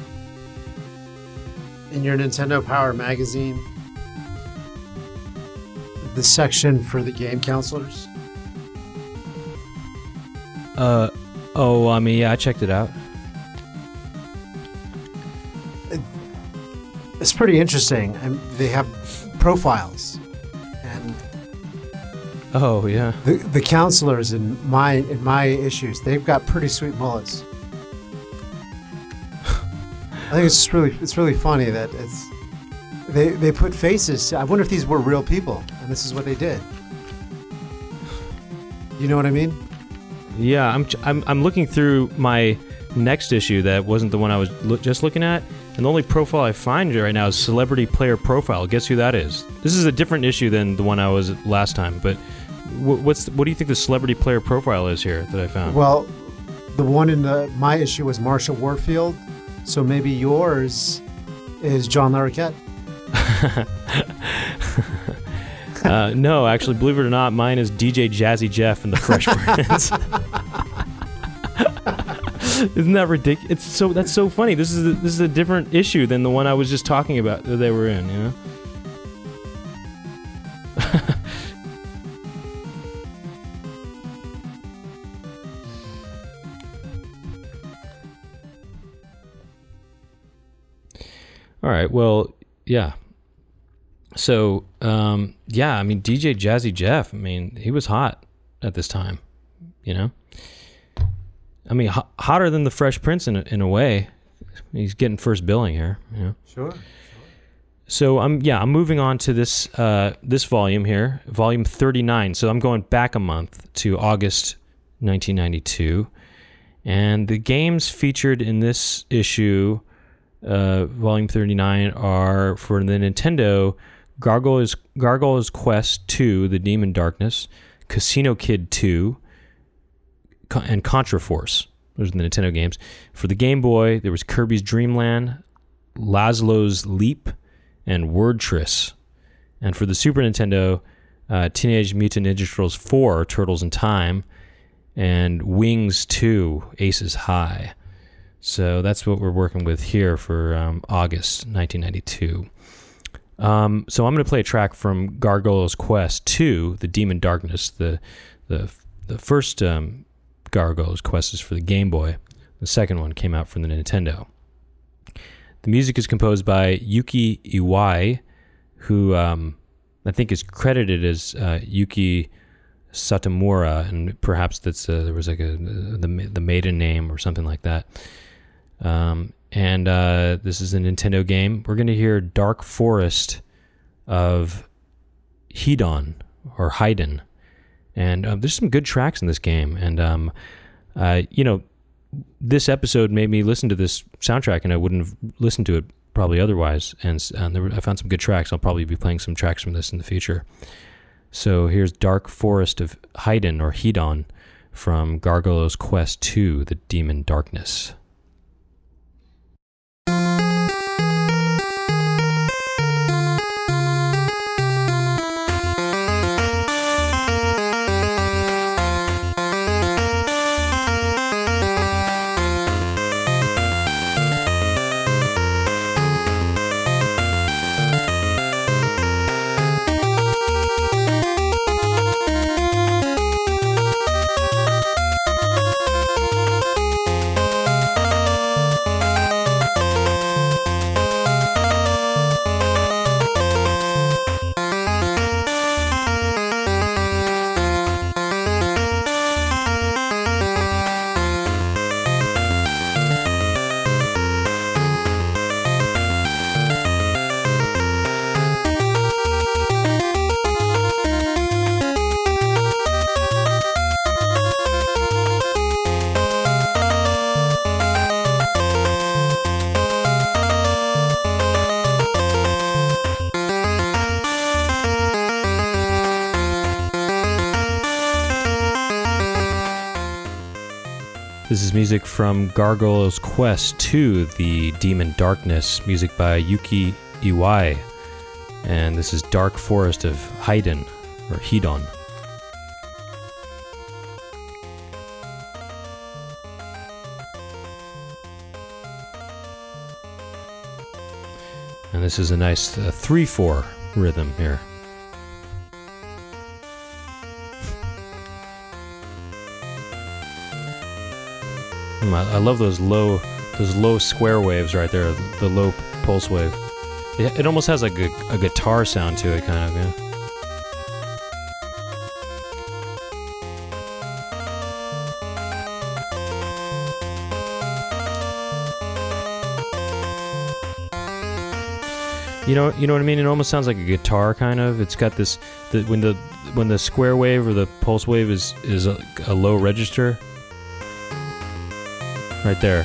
in your Nintendo Power magazine the section for the game counselors? Uh oh, I mean, yeah, I checked it out. It, it's pretty interesting. And they have profiles. Oh yeah. The the counselors in my in my issues, they've got pretty sweet mullets. I think it's just really it's really funny that it's they they put faces. I wonder if these were real people, and this is what they did. You know what I mean? Yeah, I'm I'm I'm looking through my next issue that wasn't the one I was lo- just looking at, and the only profile I find right now is Celebrity Player Profile. Guess who that is? This is a different issue than the one I was at last time, but. What's what do you think the Celebrity Player Profile is here that I found? Well, the one in the my issue was Marsha Warfield, so maybe yours is John Larroquette. uh, no, actually, believe it or not, mine is D J Jazzy Jeff and the Fresh Prince. Isn't that ridiculous? It's so that's so funny. This is a, this is a different issue than the one I was just talking about that they were in. You know. All right. Well, yeah. So, um, yeah. I mean, D J Jazzy Jeff. I mean, he was hot at this time. You know. I mean, ho- hotter than the Fresh Prince in a, in a way. He's getting first billing here. You know. Sure. So I'm yeah I'm moving on to this uh, this volume here, volume thirty-nine. So I'm going back a month to August nineteen ninety-two, and the games featured in this issue, uh, volume thirty-nine, are for the Nintendo: Gargoyle's Gargoyle's Quest two, The Demon Darkness, Casino Kid two, and Contra Force. Those are the Nintendo games. For the Game Boy, there was Kirby's Dream Land, Laszlo's Leap, and Wordtris. And for the Super Nintendo, uh, Teenage Mutant Ninja Turtles four, Turtles in Time, and Wings two, Aces High. So that's what we're working with here for um, August nineteen ninety-two. Um, so I'm going to play a track from Gargoyle's Quest two, The Demon Darkness. The the the first um, Gargoyle's Quest is for the Game Boy. The second one came out from the Nintendo. The music is composed by Yuki Iwai, who um, I think is credited as uh, Yuki Satomura, and perhaps that's uh, there was like a the the maiden name or something like that. Um, and uh, this is a Nintendo game. We're going to hear Dark Forest of Hedon or Haydn. And uh, there's some good tracks in this game. And, um, uh, you know, this episode made me listen to this soundtrack, and I wouldn't have listened to it probably otherwise. And, and there were, I found some good tracks. I'll probably be playing some tracks from this in the future. So here's Dark Forest of Haydn or Hedon from Gargoyle's Quest two, The Demon Darkness. This is music from Gargoyle's Quest two, The Demon Darkness, music by Yuki Iwai. And this is Dark Forest of Haydn, or Hedon. And this is a nice uh, three four rhythm here. I love those low, those low square waves right there. The low pulse wave. It, it almost has like a, a guitar sound to it, kind of. Yeah. You know, you know what I mean. It almost sounds like a guitar, kind of. It's got this. The, when the when the square wave or the pulse wave is is a, a low register. Right there.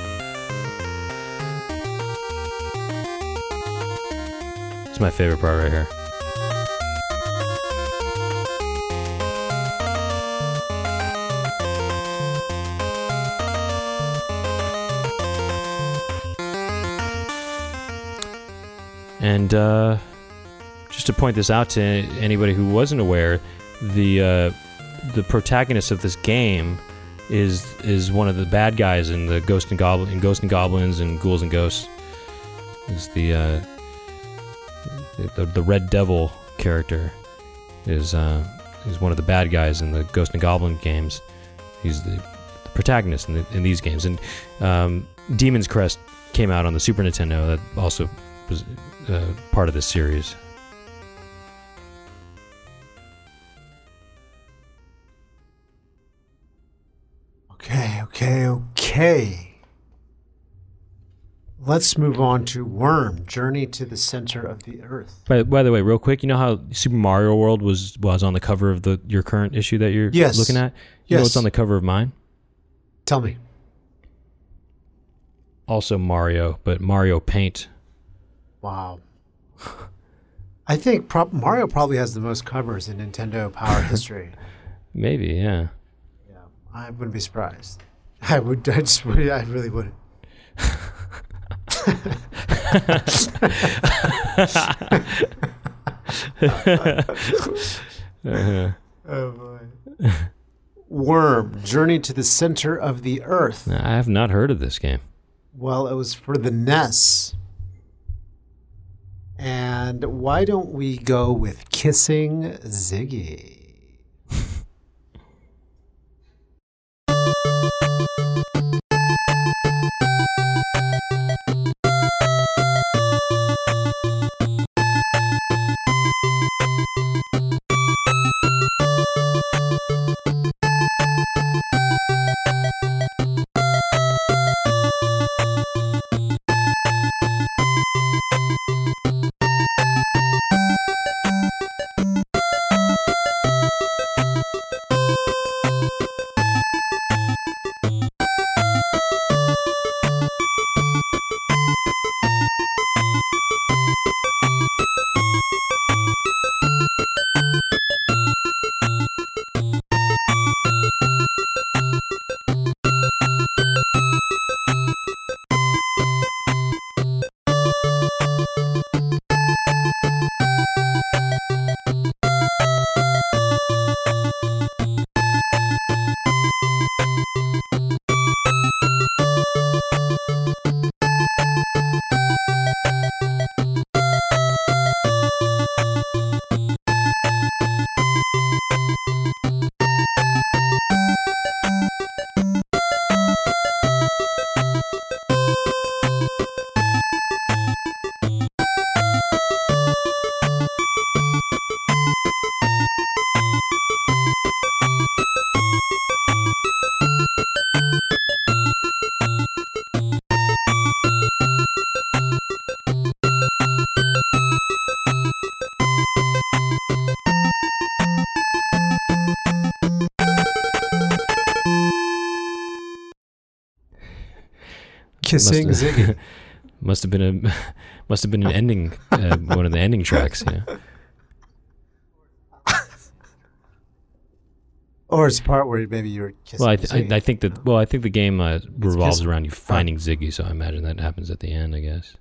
It's my favorite part right here. And uh, just to point this out to anybody who wasn't aware, the uh, the protagonist of this game is is one of the bad guys in the Ghost and Goblin, in Ghost and Goblins and Ghouls and Ghosts. Is the uh, the, the Red Devil character is uh, is one of the bad guys in the Ghost and Goblin games. He's the, the protagonist in, the, in these games. And um, Demon's Crest came out on the Super Nintendo. That also was uh, part of this series. Okay, okay, okay. Let's move on to Worm, Journey to the Center of the Earth. By, by the way, real quick, you know how Super Mario World was was on the cover of the your current issue that you're yes. looking at? You yes. know what's on the cover of mine? Tell me. Also Mario, but Mario Paint. Wow. I think pro- Mario probably has the most covers in Nintendo Power history. Maybe, yeah. Yeah, I wouldn't be surprised. I would. I just. I really wouldn't. uh-huh. Oh boy. Worm, Journey to the Center of the Earth. I have not heard of this game. Well, it was for the N E S. And why don't we go with Kissing Ziggy? Kissing must have, Ziggy. must have been a must have been an ending uh, one of the ending tracks, you know. Or it's a part where maybe you're kissing. Well, I, th- Ziggy. I, I think that well, I think the game uh, revolves kiss- around you finding Ziggy, so I imagine that happens at the end, I guess.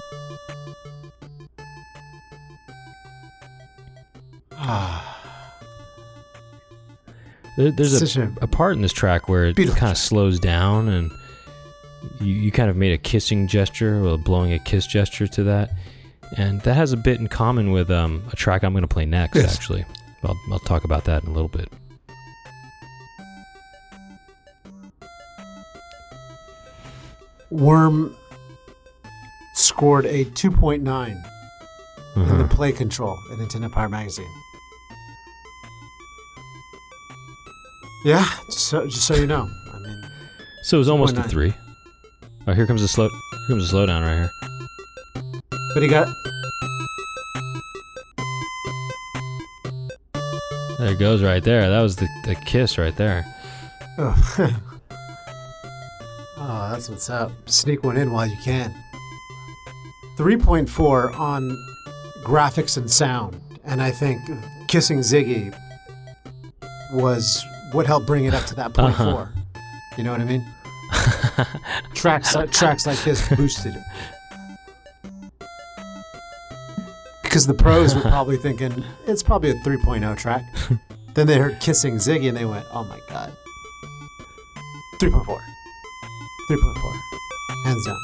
There, there's Such a, a a part in this track where it beautiful kind of track. slows down, and you, you kind of made a kissing gesture, or blowing a kiss gesture to that, and that has a bit in common with um, a track I'm going to play next. Yes. Actually, I'll, I'll talk about that in a little bit. Worm scored a two point nine in the Uh-huh. Play Control in Nintendo Power Magazine. Yeah, just so, just so you know. I mean, So it was almost a two point three. Oh, here comes a slow. Here comes a slowdown right here. but he got There it goes right there. That was the, the kiss right there. oh. Oh, that's what's up. Sneak one in while you can. three point four on graphics and sound, and I think Kissing Ziggy was what helped bring it up to that point Uh-huh. four. You know what I mean? tracks like, tracks like this boosted it. Because the pros were probably thinking, it's probably a three point oh track. Then they heard Kissing Ziggy and they went, oh my God. three point four. three point four. Hands down.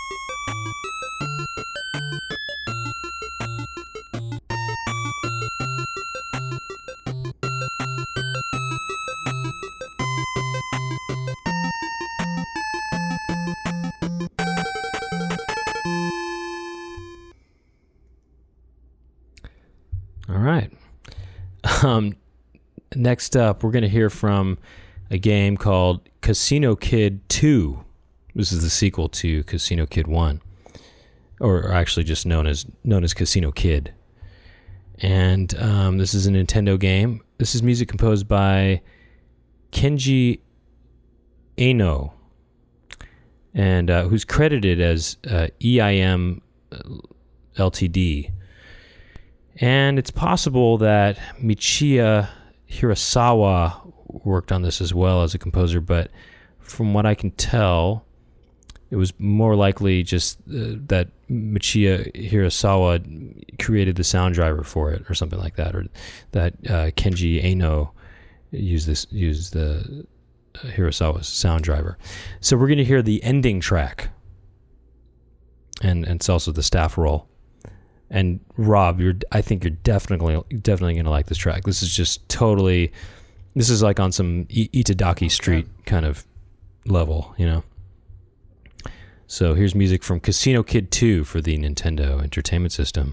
All right. Um, next up, we're going to hear from a game called Casino Kid two. This is the sequel to Casino Kid one, or actually just known as known as Casino Kid. And um, this is a Nintendo game. This is music composed by Kenji Eno, and uh, who's credited as uh, E I M Ltd. And it's possible that Michiya Hirasawa worked on this as well as a composer, but from what I can tell, it was more likely just uh, that Michiya Hirasawa created the sound driver for it or something like that, or that uh, Kenji Eno used this used the uh, Hirasawa's sound driver. So we're going to hear the ending track, and, and it's also the staff roll. And Rob, you're I think you're definitely definitely going to like this track. This is just totally, this is like on some I- Itadaki Street kind of level, you know. So here's music from Casino Kid two for the Nintendo Entertainment System.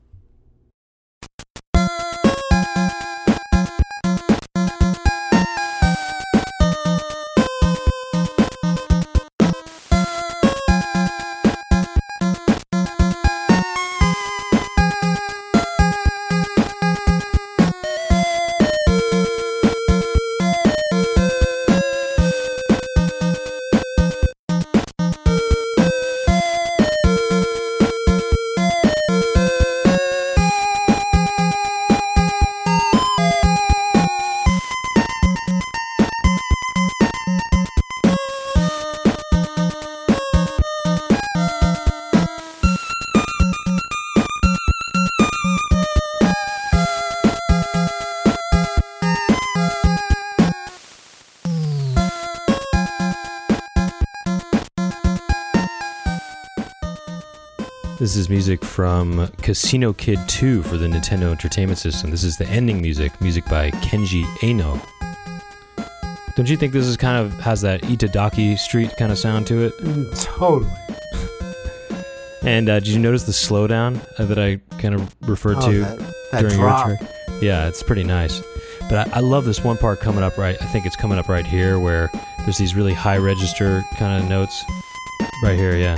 This is music from Casino Kid two for the Nintendo Entertainment System. This is the ending music, music by Kenji Eno. Don't you think this is kind of has that Itadaki Street kind of sound to it? Mm, totally. And uh, did you notice the slowdown uh, that I kind of referred Oh, to that, that during drop. your track? Yeah, it's pretty nice. But I, I love this one part coming up right. I think it's coming up right here where there's these really high register kind of notes. Right here, yeah.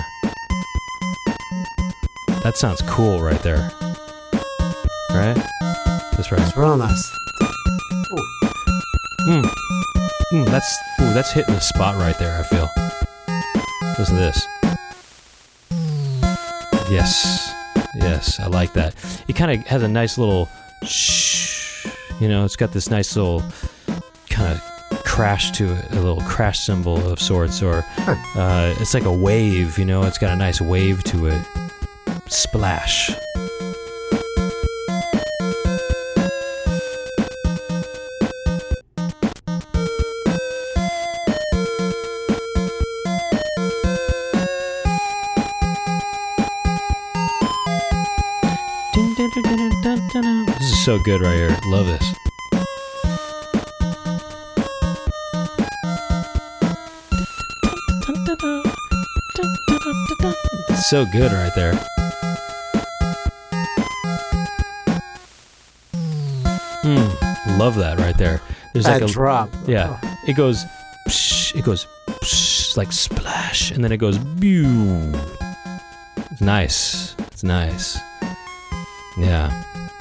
That sounds cool right there. Right? That's right. It's real nice. Mm. Mm, that's ooh, that's hitting the spot right there, I feel. Listen to this. Yes. Yes, I like that. It kind of has a nice little shh. You know, it's got this nice little kind of crash to it, a little crash cymbal of sorts, or uh, it's like a wave, you know, it's got a nice wave to it. Splash. This is so good right here. Love this. It's so good right there. Mm, love that right there. There's That like a drop. yeah. Oh. It goes, psh, it goes, psh, like splash, and then it goes, pew. It's nice. It's nice. Yeah.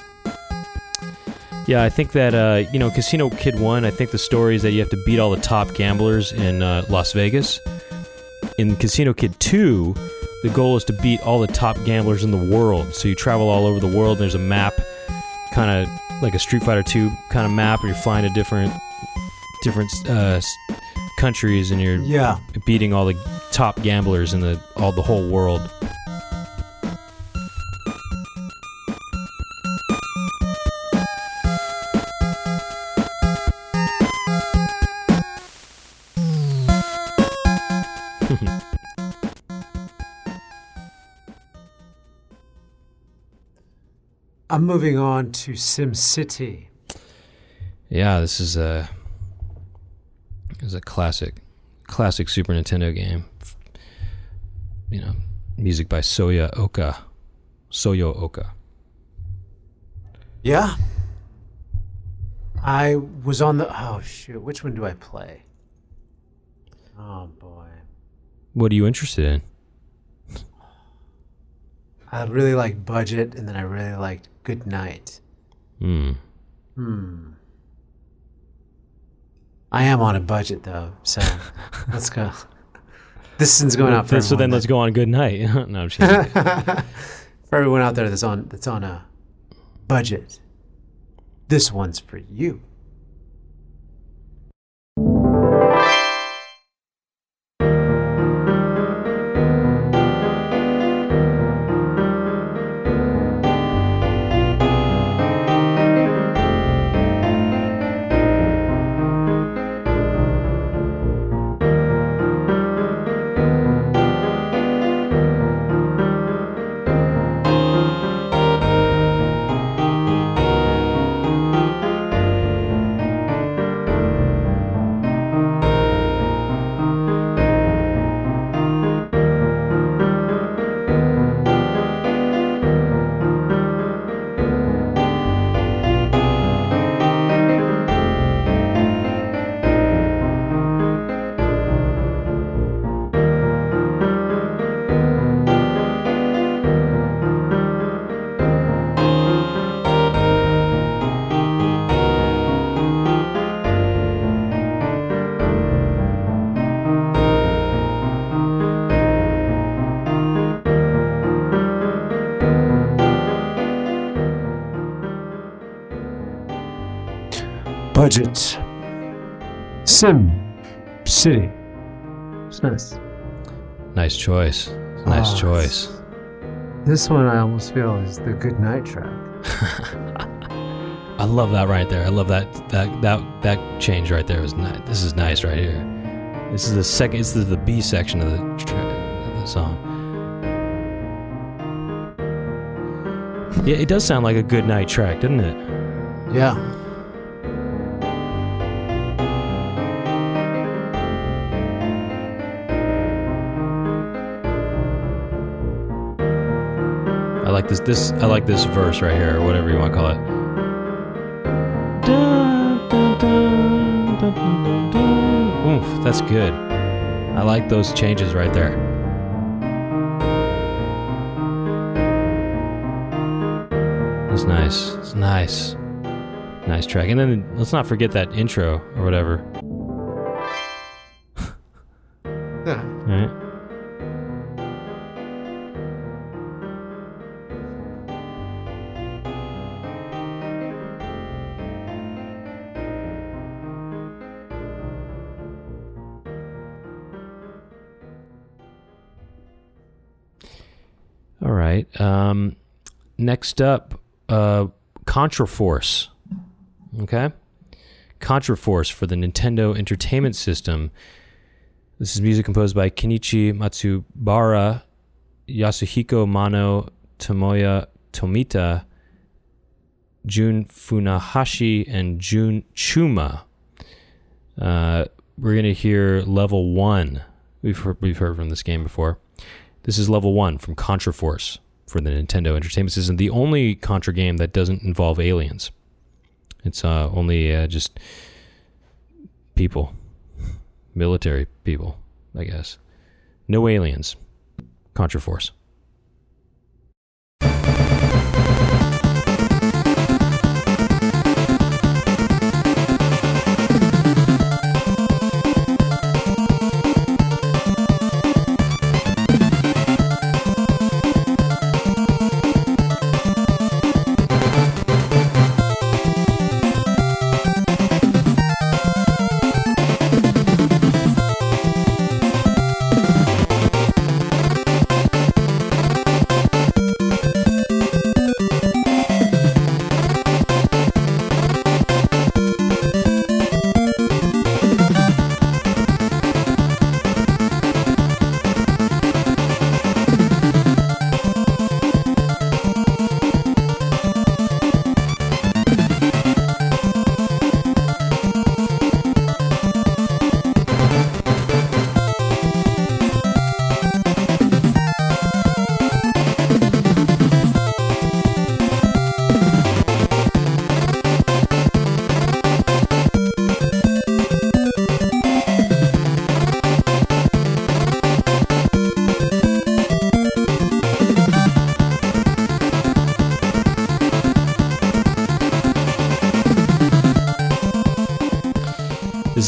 Yeah, I think that, uh, you know, Casino Kid one, I think the story is that you have to beat all the top gamblers in uh, Las Vegas. In Casino Kid two, the goal is to beat all the top gamblers in the world. So you travel all over the world, and there's a map, kind of like a Street Fighter two kind of map, where you're flying to different different uh, countries, and you're Yeah. beating all the top gamblers in the all the whole world. I'm moving on to SimCity. Yeah, this is a this is a classic, classic Super Nintendo game. You know, music by Soya Oka, Soyo Oka. Yeah. I was on the... Oh, shoot. Which one do I play? Oh, boy. What are you interested in? I really liked Budget, and then I really liked Good Night. Hmm. Hmm. I am on a budget, though, so let's go. This one's going out for So then let's go on Good Night. No, I'm just kidding. For everyone out there that's on that's on a budget, this one's for you. Budget. Sim City. It's nice. Nice choice. Nice Oh, choice. This one I almost feel is the Good Night track. I love that right there. I love that that that that change right there. Was nice. This is nice right here. This is the second. This is the B section of the, tra- of the song. Yeah, it does sound like a Good Night track, doesn't it? Yeah. I like this. This I like this verse right here, or whatever you want to call it. Oof, that's good. I like those changes right there. It's nice. It's nice. Nice track. And then let's not forget that intro or whatever. Yeah. All right. All right. Um, next up, uh, Contraforce. Okay? Contraforce for the Nintendo Entertainment System. This is music composed by Kenichi Matsubara, Yasuhiko Mano, Tomoya Tomita, Jun Funahashi, and Jun Chuma. Uh, we're going to hear level one. We've heard, we've heard from this game before. This is level one from Contraforce for the Nintendo Entertainment System. The only Contra game that doesn't involve aliens. It's uh, only uh, just people. Military people, I guess. No aliens. Contraforce.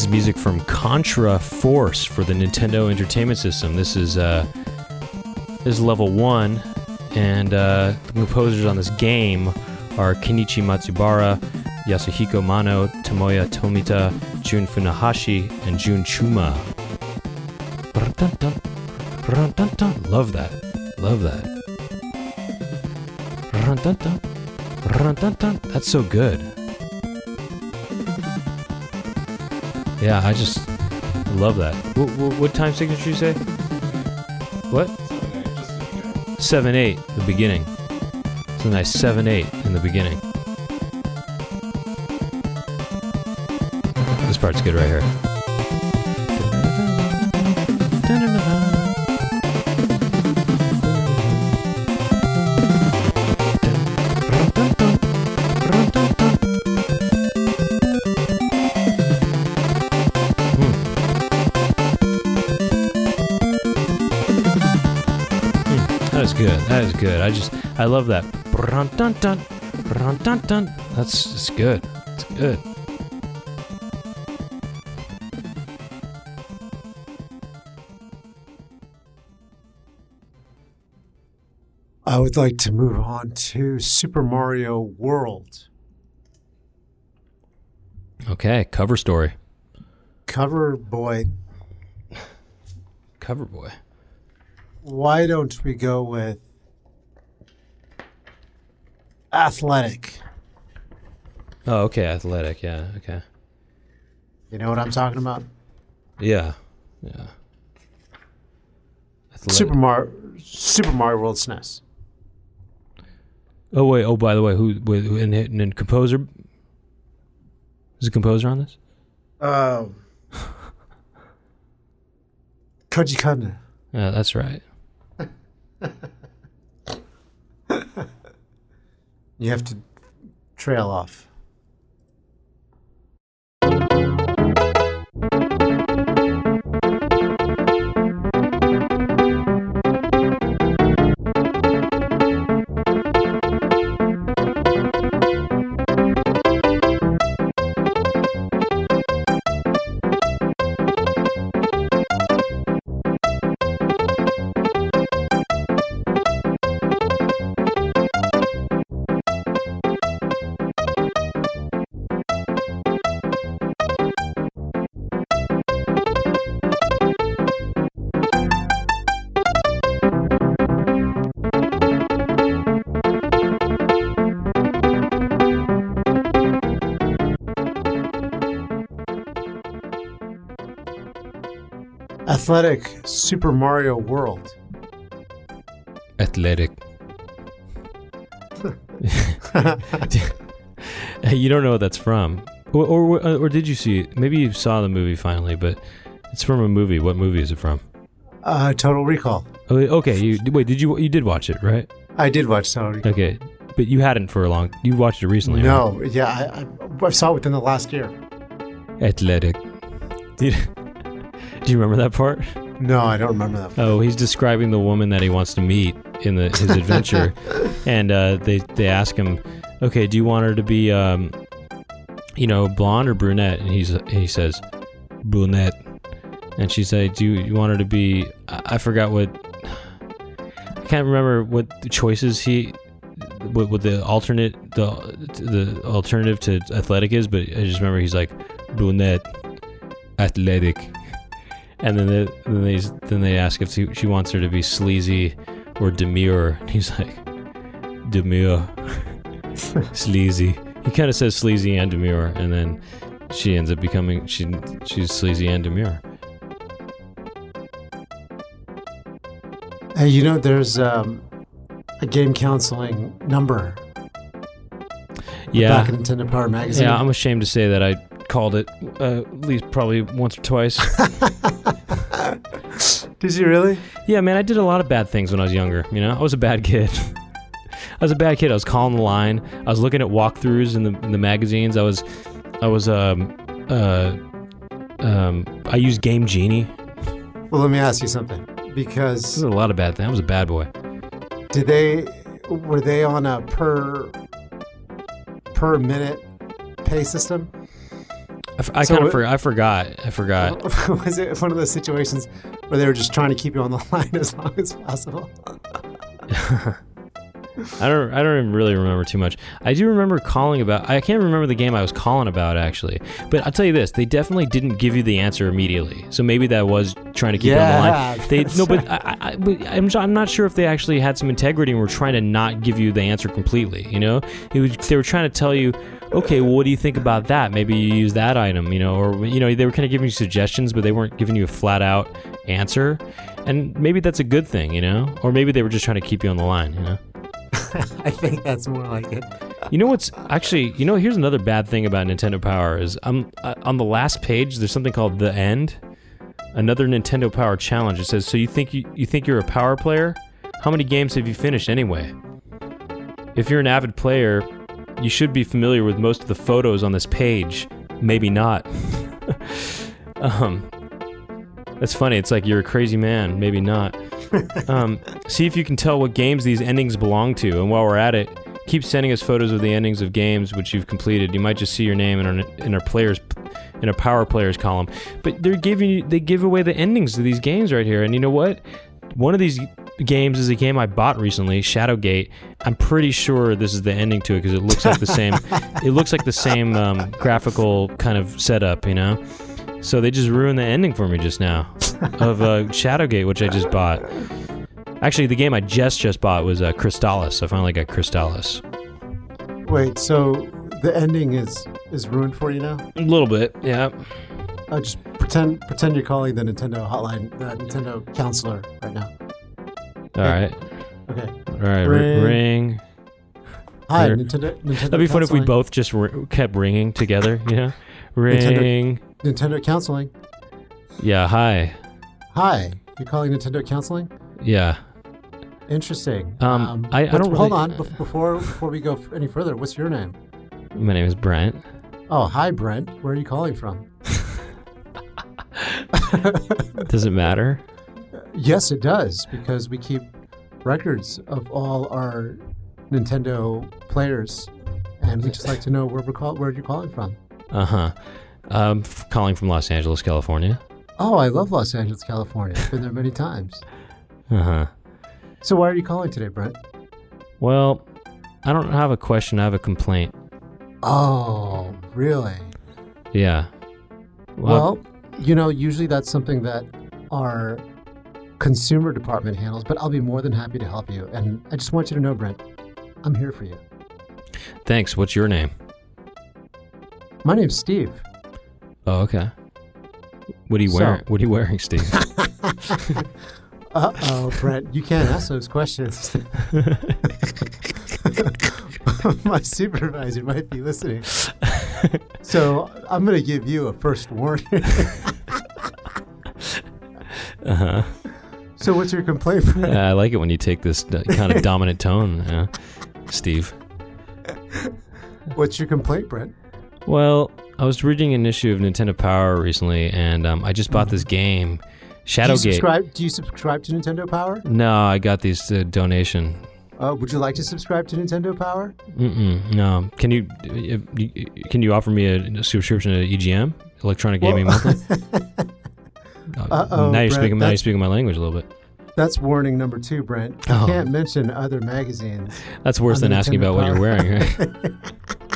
is music from Contra Force for the Nintendo Entertainment System. This is uh, this is level one, and uh, the composers on this game are Kenichi Matsubara, Yasuhiko Mano, Tomoya Tomita, Jun Funahashi, and Jun Chuma. Love that. Love that. That's so good. Yeah, I just love that. What, what, what time signature you say? What? seven eight, the beginning. It's a nice seven eight in the beginning. This part's good right here. That is good. That is good. I just, I love that. That's just good. It's good. I would like to move on to Super Mario World. Okay, cover story. Cover boy. Cover boy. Why don't we go with Athletic? Oh, okay, Athletic. Yeah, okay. You know what I'm talking about? Yeah, yeah. Athletic. Super Mario, Super Mario World S N E S. Oh wait. Oh, by the way, who? Wait, who and, and, and composer? Is a composer on this? Um, Koji Kondo. Yeah, that's right. You have to trail off. Athletic Super Mario World. Athletic. You don't know what that's from, or, or or did you see it? Maybe you saw the movie finally, but it's from a movie. What movie is it from? Uh, Total Recall. Oh, okay. You wait. Did you you did watch it, right? I did watch Total Recall. Okay, but you hadn't for a long. You watched it recently. No, right? yeah, I, I, I saw it within the last year. Athletic. Did Do you remember that part? No, I don't remember that part. Oh, he's describing the woman that he wants to meet in the, his adventure, and uh, they they ask him, "Okay, do you want her to be, um, you know, blonde or brunette?" And he's he says, "Brunette." And she said, "Do you, you want her to be?" I, I forgot what. I can't remember what the choices he, what, what the alternate the the alternative to athletic is, but I just remember he's like, "Brunette, athletic." And then they, then they then they ask if she, she wants her to be sleazy or demure. And he's like, demure, sleazy. He kind of says sleazy and demure, and then she ends up becoming she she's sleazy and demure. Hey, you know, there's um, a game counseling number. Yeah, back in Nintendo Power Magazine. Yeah, I'm ashamed to say that I called it uh, at least probably once or twice. Did you really? Yeah, man, I did a lot of bad things when I was younger. You know, I was a bad kid. I was a bad kid. I was calling the line. I was looking at walkthroughs in the in the magazines. I was, I was um uh um I used Game Genie. Well, let me ask you something, because This is a lot of bad things. I was a bad boy. Did they were they on a per per minute pay system? I, f- I So kind of it- for, I forgot. I forgot. Was it one of those situations where they were just trying to keep you on the line as long as possible? I don't. I don't even really remember too much. I do remember calling about. I can't remember the game I was calling about actually. But I'll tell you this: they definitely didn't give you the answer immediately. So maybe that was trying to keep you on the line. Yeah, They that's no, but I, I, but I'm I'm not sure if they actually had some integrity and were trying to not give you the answer completely. You know, it was, they were trying to tell you, okay, well, what do you think about that? Maybe you use that item. You know, or you know, they were kind of giving you suggestions, but they weren't giving you a flat out answer. And maybe that's a good thing, you know, or maybe they were just trying to keep you on the line. You know. I think that's more like it. You know what's actually, you know, here's another bad thing about Nintendo Power is um, uh, on the last page, there's something called The End, another Nintendo Power challenge. It says, so you think you, you think you're a Power player? How many games have you finished anyway? If you're an avid player, you should be familiar with most of the photos on this page. Maybe not. um, that's funny. It's like you're a crazy man. Maybe not. Um, see if you can tell what games these endings belong to, and while we're at it, keep sending us photos of the endings of games which you've completed. You might just see your name in our in our players in our Power Players column. But they're giving you they give away the endings to these games right here, and you know what? One of these games is a game I bought recently, Shadowgate. I'm pretty sure this is the ending to it because it looks like the same. It looks like the same um, graphical kind of setup, you know. So they just ruined the ending for me just now of uh, Shadowgate, which I just bought. Actually, the game I just just bought was uh, Crystallis. I finally got Crystallis. Wait, so the ending is is ruined for you now? A little bit, yeah. Uh, just pretend pretend you're calling the Nintendo hotline, the Nintendo counselor right now. All right. Okay. All right. Ring. Ring. ring. Hi, Ring. Nintendo. Nintendo That'd be fun if we counseling. both just r- kept ringing together, you know? Ring. Nintendo counseling. Yeah, hi. Hi, you're calling Nintendo counseling? Yeah. Interesting. Um, I- I but don't hold really- on bef- before before we go f- any further. What's your name? My name is Brent. Oh, hi, Brent. Where are you calling from? Does it matter? Yes, it does, because we keep records of all our Nintendo players, and we just like to know where we're call- where you're calling from. Uh-huh. I'm f- calling from Los Angeles, California. Oh, I love Los Angeles, California. I've been there many times. Uh-huh. So why are you calling today, Brent? Well, I don't have a question. I have a complaint. Oh, really? Yeah. Well, you know, usually that's something that our consumer department handles, but I'll be more than happy to help you. And I just want you to know, Brent, I'm here for you. thanks. What's your name? My name's Steve. Oh, okay. What are you So- wearing? What are you wearing, Steve? Uh-oh, Brent, you can't ask those questions. My supervisor might be listening. So I'm going to give you a first warning. Uh-huh. So what's your complaint, Brent? Yeah, I like it when you take this uh, kind of dominant tone, uh, Steve. What's your complaint, Brent? Well, I was reading an issue of Nintendo Power recently, and um, I just bought this game, Do you Shadowgate. subscribe, do you subscribe to Nintendo Power? No, I got these uh, donation. Uh, would you like to subscribe to Nintendo Power? Mm-mm, no. Can you uh, can you offer me a subscription to E G M, Electronic Well- Gaming Monthly? Uh, Uh-oh, now you're Brett, speaking. Now you're that's- speaking my language a little bit. That's warning number two, Brent. You Oh. can't mention other magazines. That's worse on than the asking Nintendo about what you're Power. wearing. Right?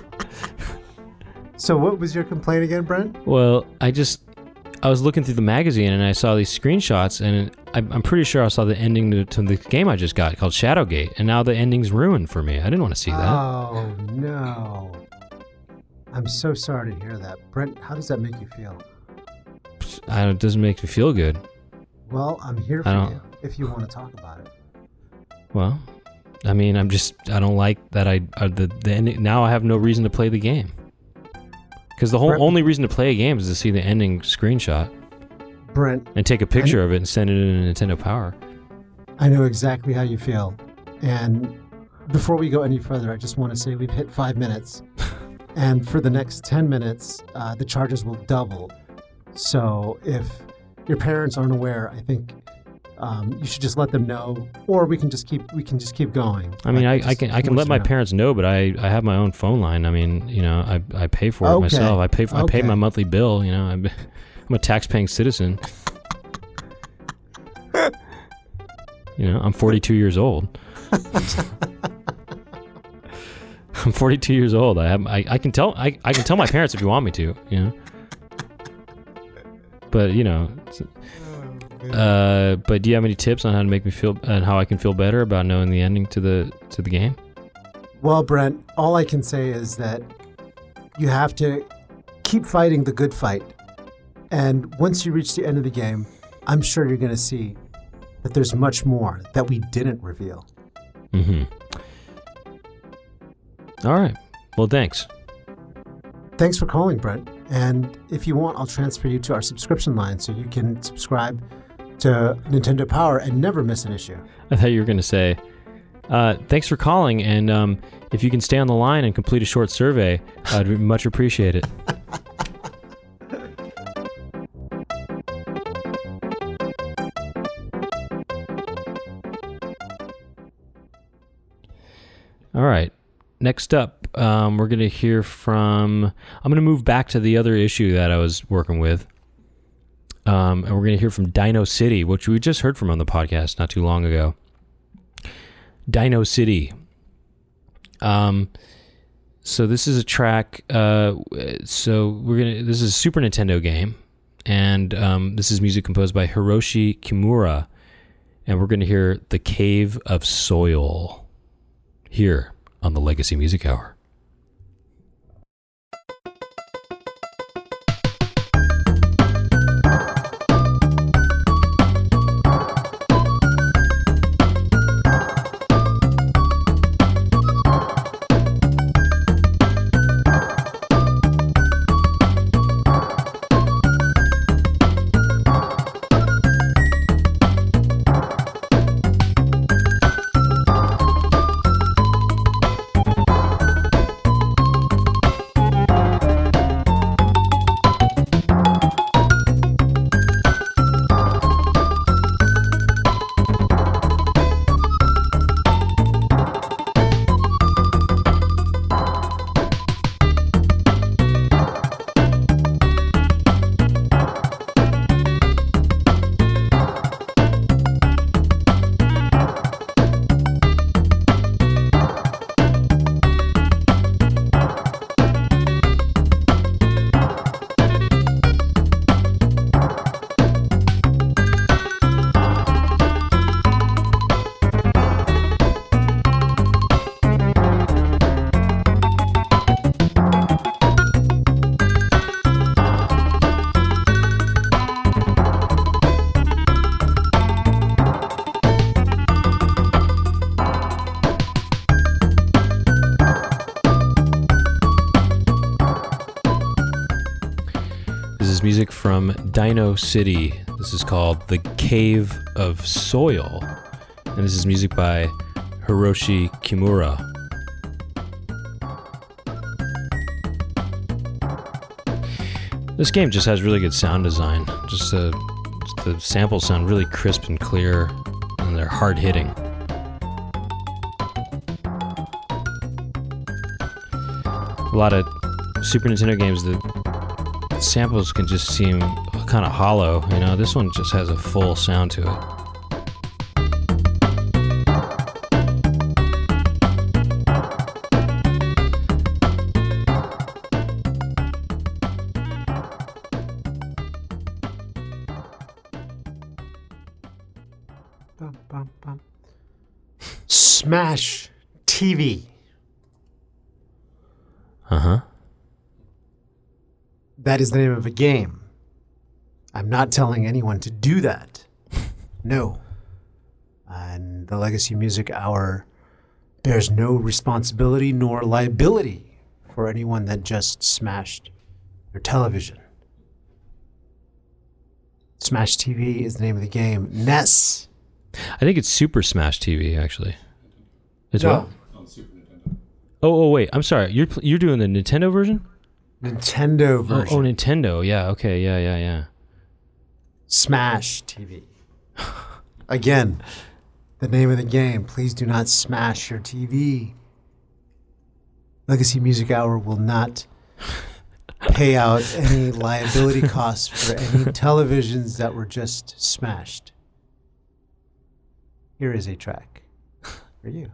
So what was your complaint again, Brent? Well, I just I was looking through the magazine and I saw these screenshots, and I'm, I'm pretty sure I saw the ending to, to the game I just got called Shadowgate, and now the ending's ruined for me. I didn't want to see that. Oh, no. I'm so sorry to hear that. Brent, how does that make you feel? I don't, it doesn't make me feel good. Well, I'm here for I don't- you if you want to talk about it. Well, I mean, I'm just I don't like that I uh, the the ending. Now I have no reason to play the game. Because the whole Brent- only reason to play a game is to see the ending screenshot Brent, and take a picture of it and send it in Nintendo Power. I know exactly how you feel. And before we go any further, I just want to say we've hit five minutes. And for the next ten minutes, uh, the charges will double. So if your parents aren't aware, I think um, you should just let them know, or we can just keep we can just keep going. I mean, Like, I, I can I can let my know. parents know, but I, I have my own phone line. I mean, you know, I I pay for it Okay. myself. I pay for, I pay Okay. my monthly bill. You know, I'm, I'm a tax-paying citizen. You know, I'm forty-two years old. I'm forty-two years old. I have I, I can tell I, I can tell my parents if you want me to. You know, but you know. Uh, but do you have any tips on how to make me feel and how I can feel better about knowing the ending to the to the game? Well, Brent, all I can say is that you have to keep fighting the good fight. And once you reach the end of the game, I'm sure you're going to see that there's much more that we didn't reveal. Mm-hmm. All right. Well, thanks. Thanks for calling, Brent. And if you want, I'll transfer you to our subscription line so you can subscribe to Nintendo Power and never miss an issue. I thought you were going to say, uh, thanks for calling, and um, if you can stay on the line and complete a short survey, I'd much appreciate it. All right. Next up, um, we're going to hear from... I'm going to move back to the other issue that I was working with. Um, and we're going to hear from Dino City, which we just heard from on the podcast not too long ago. Dino City. Um, so this is a track. Uh, so we're gonna. This is a Super Nintendo game, and um, this is music composed by Hiroshi Kimura, and we're going to hear "The Cave of Soil" here on the Legacy Music Hour. Music from Dino City. This is called The Cave of Soil, and this is music by Hiroshi Kimura. This game just has really good sound design. Just, uh, just the samples sound really crisp and clear, and they're hard hitting. A lot of Super Nintendo games, the samples can just seem kind of hollow, you know. This one just has a full sound to it. Bum, bum, bum. Smash T V. Uh-huh. That is the name of a game. I'm not telling anyone to do that. No. And the Legacy Music Hour bears no responsibility nor liability for anyone that just smashed their television. Smash T V is the name of the game. N E S. I think it's Super Smash T V, actually. It's No. what? Oh, oh, wait. I'm sorry. You're pl- you're doing the Nintendo version? Nintendo Oh, version. oh, Nintendo. Yeah. Okay. Yeah. Yeah. Yeah. Smash T V. Again, the name of the game, please do not smash your T V. Legacy Music Hour will not pay out any liability costs for any televisions that were just smashed. Here is a track for you.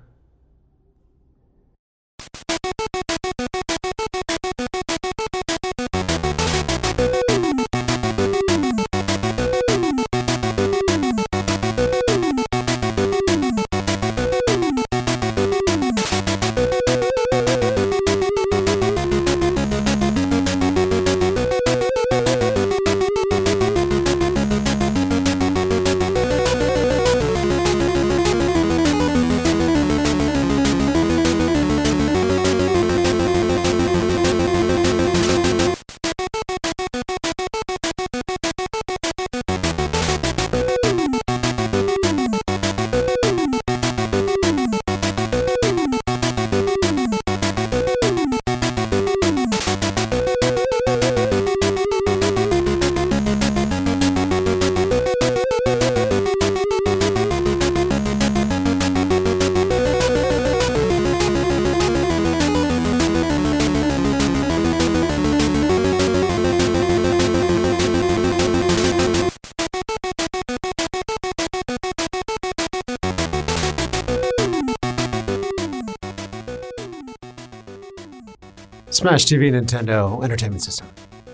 Smash T V Nintendo Entertainment System.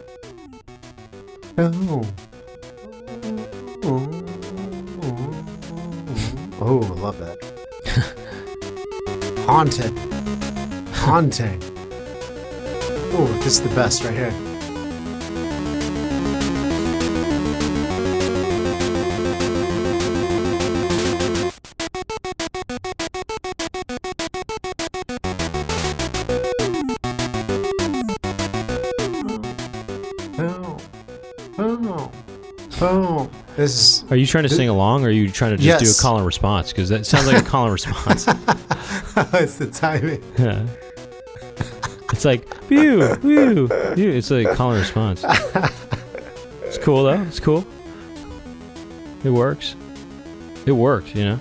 Oh. Oh, oh I love that. Haunted. Haunting. Oh, this is the best right here. Oh, this is, are you trying to this, sing along, or are you trying to just yes. do a call and response? Because that sounds like a call and response. It's the timing. Yeah. It's like, whew, whew, whew. It's like call and response. It's cool, though. It's cool. It works. It worked, you know?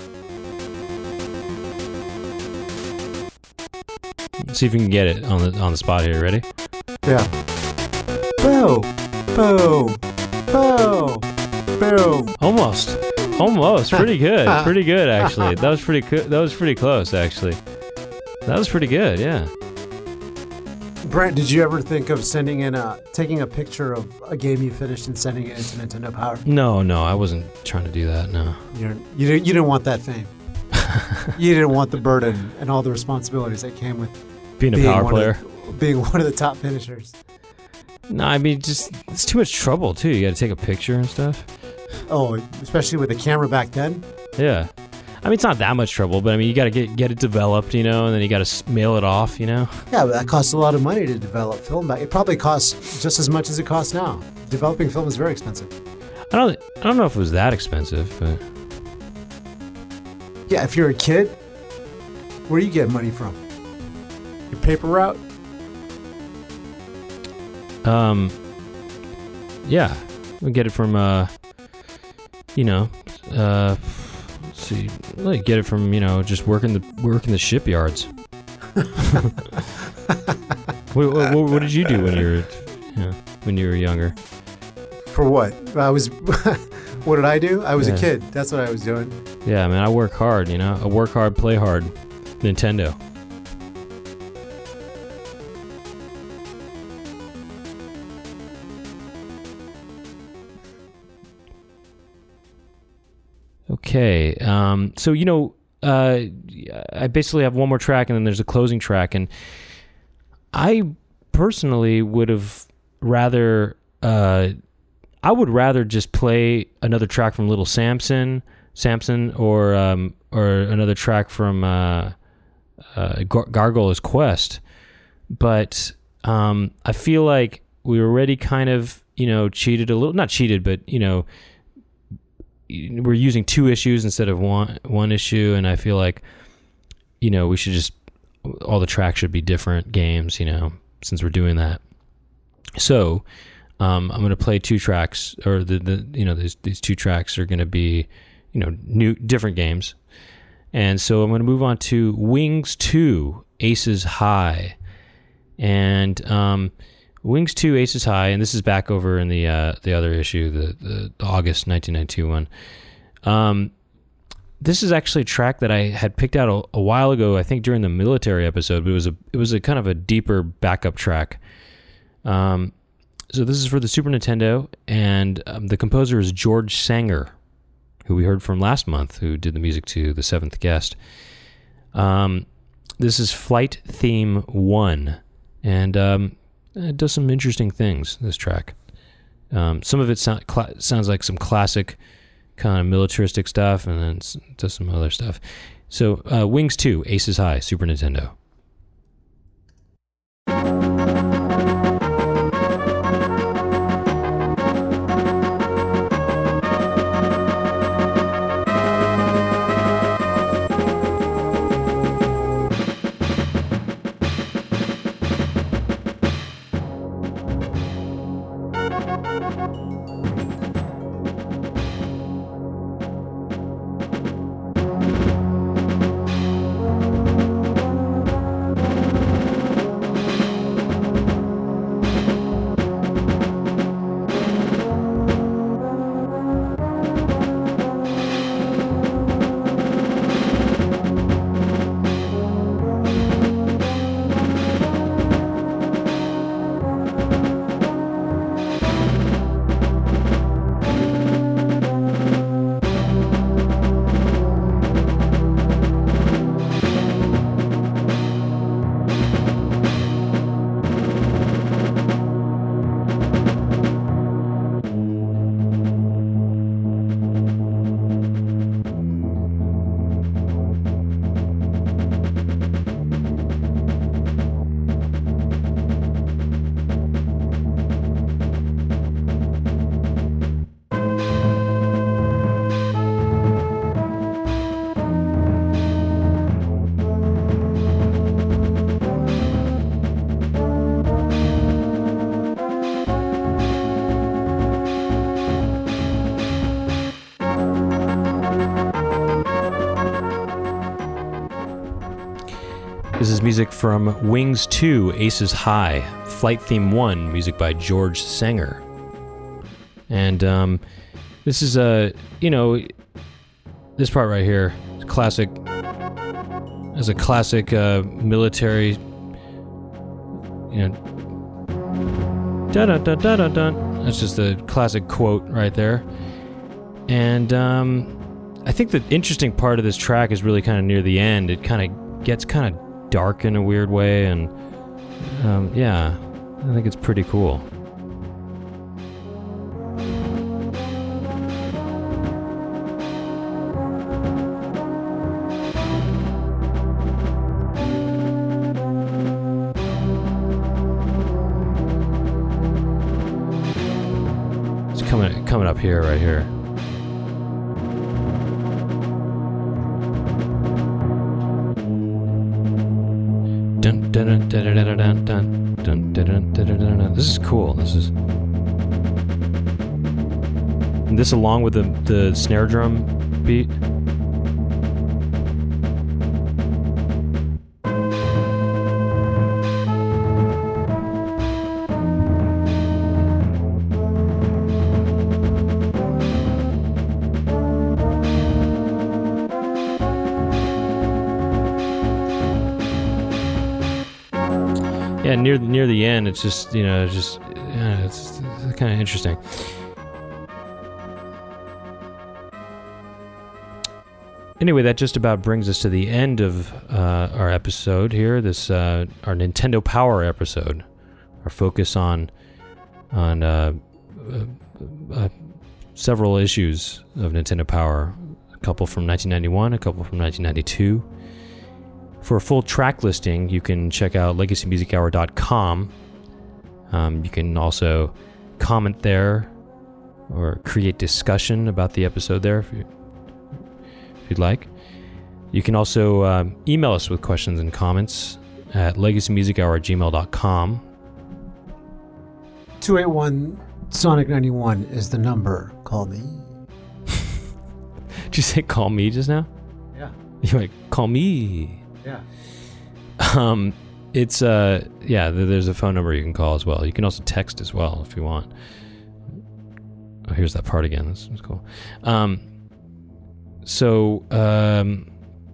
Let's see if we can get it on the on the spot here. Ready? Yeah. Boo! Boo! Boo! Boo! Almost, almost. Pretty good. Pretty good, actually. That was pretty. Co- that was pretty close, actually. That was pretty good. Yeah. Brent, did you ever think of sending in a taking a picture of a game you finished and sending it into Nintendo Power? No, no, I wasn't trying to do that. No. You're, you didn't. You didn't want that fame. You didn't want the burden and all the responsibilities that came with being a being power player, of, being one of the top finishers. No, I mean, just it's too much trouble too. You got to take a picture and stuff. Oh, especially with the camera back then. Yeah, I mean, it's not that much trouble, but I mean, you got to get get it developed, you know, and then you got to mail it off, you know. Yeah, but that costs a lot of money to develop film back. It probably costs just as much as it costs now. Developing film is very expensive. I don't, I don't know if it was that expensive, but yeah, if you're a kid, where do you get money from? Your paper route. Um, yeah, we get it from, uh, you know, uh, let's see, like get it from, you know, just working the working the shipyards. what, what, what did you do when you were, you know, when you were younger? For what? I was. What did I do? I was yeah. a kid. That's what I was doing. Yeah, I mean, I work hard. You know, I work hard, play hard. Nintendo. Okay, um, so, you know, uh, I basically have one more track, and then there's a closing track, and I personally would have rather, uh, I would rather just play another track from Little Samson, Samson, or um, or another track from uh, uh, Gar- Gargoyle's Quest, but um, I feel like we already kind of, you know, cheated a little, not cheated, but, you know, we're using two issues instead of one one issue, and I feel like, you know, we should just, all the tracks should be different games, you know, since we're doing that. So um, I'm going to play two tracks, or the, the you know, these these two tracks are going to be, you know, new different games. And so I'm going to move on to Wings two, Aces High. And um, Wings two, Aces High, and this is back over in the uh, the other issue, the, the, the August nineteen ninety-two one. Um, this is actually a track that I had picked out a, a while ago, I think during the military episode, but it was a it was a kind of a deeper backup track. Um, so this is for the Super Nintendo, and um, the composer is George Sanger, who we heard from last month, who did the music to The Seventh Guest. Um, this is Flight Theme one, and um, it does some interesting things, this track. Um, some of it sound, cl- sounds like some classic kind of militaristic stuff, and then it does some other stuff. So, uh, Wings two, Aces High, Super Nintendo. This is music from Wings two, Aces High, Flight Theme one, music by George Sanger. And um, this is a, you know, this part right here, classic, as a classic uh, military, you know, da-da-da-da-da-da. That's just a classic quote right there. And um, I think the interesting part of this track is really kind of near the end. It kind of gets kind of dark in a weird way, and um, yeah, I think it's pretty cool. It's coming coming up here, right here. This is cool. This is and this along with the the snare drum beat. Yeah, near near the end, it's just, you know, it's just yeah, it's, it's kind of interesting. Anyway, that just about brings us to the end of uh, our episode here. This uh, our Nintendo Power episode. Our focus on on uh, uh, uh, several issues of Nintendo Power. A couple from nineteen ninety-one, a couple from nineteen ninety-two. For a full track listing, you can check out legacy music hour dot com. Um, you can also comment there or create discussion about the episode there if, you, if you'd like. You can also uh, email us with questions and comments at legacy music hour at gmail dot com. two eight one Sonic ninety-one is the number. Call me. Did you say call me just now? Yeah. You like call me? Yeah. Um, it's uh, yeah. There's a phone number you can call as well. You can also text as well if you want. Oh, here's that part again. This is cool. Um, so um,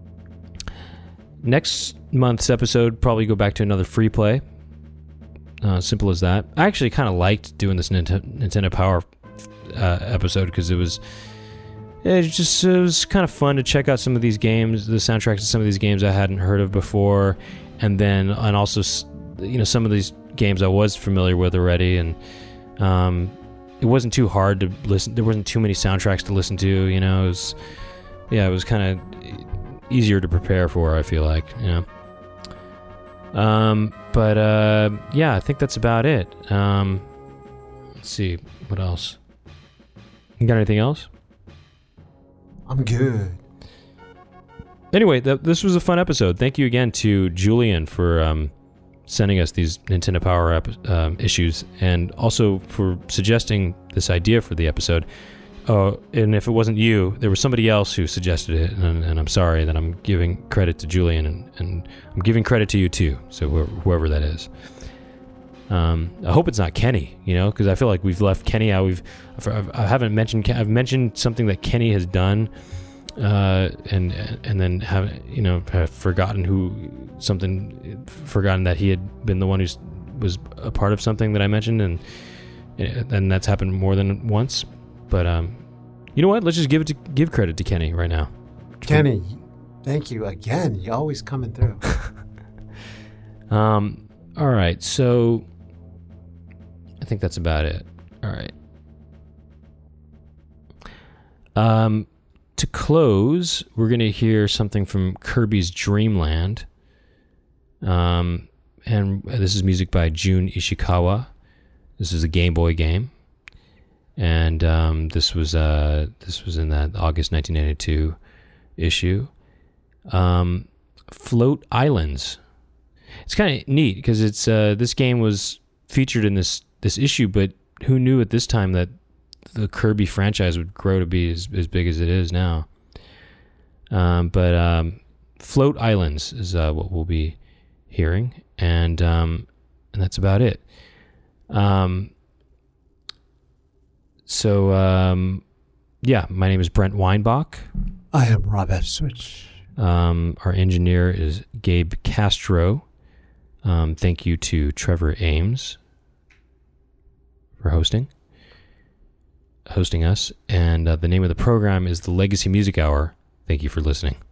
next month's episode probably go back to another free play. Uh, simple as that. I actually kind of liked doing this Nintendo, Nintendo Power uh, episode because it was. It just it was kind of fun to check out some of these games, the soundtracks of some of these games I hadn't heard of before, and then and also you know some of these games I was familiar with already, and um, it wasn't too hard to listen. There wasn't too many soundtracks to listen to, you know. It was, yeah, it was kind of easier to prepare for. I feel like, you know. Um, but uh, yeah, I think that's about it. Um, let's see what else. You got anything else? I'm good. Anyway, th- this was a fun episode. Thank you again to Julian for um, sending us these Nintendo Power ep- um, issues, and also for suggesting this idea for the episode. Uh, and if it wasn't you, there was somebody else who suggested it, and, and I'm sorry that I'm giving credit to Julian, and, and I'm giving credit to you too, so wh- whoever that is. Um, I hope it's not Kenny, you know, because I feel like we've left Kenny out. We've, I've, I haven't mentioned, I've mentioned something that Kenny has done, uh, and and then have you know have forgotten who something, forgotten that he had been the one who was a part of something that I mentioned, and and that's happened more than once. But um, you know what? Let's just give it to give credit to Kenny right now. Kenny, thank you again. You're always coming through. um. All right. So. I think that's about it. All right. Um, to close, we're going to hear something from Kirby's Dream Land. Um, and this is music by Jun Ishikawa. This is a Game Boy game. And um, this was uh, this was in that August nineteen ninety-two issue. Um, Float Islands. It's kind of neat because it's uh, this game was featured in this this issue, but who knew at this time that the Kirby franchise would grow to be as, as big as it is now. Um, but um, Float Islands is uh, what we'll be hearing, and um, and that's about it. Um, so um, yeah, my name is Brent Weinbach. I am Rob Ipswich. Um, our engineer is Gabe Castro. Um, thank you to Trevor Ames for hosting hosting us, and uh, the name of the program is the Legacy Music Hour. Thank you for listening.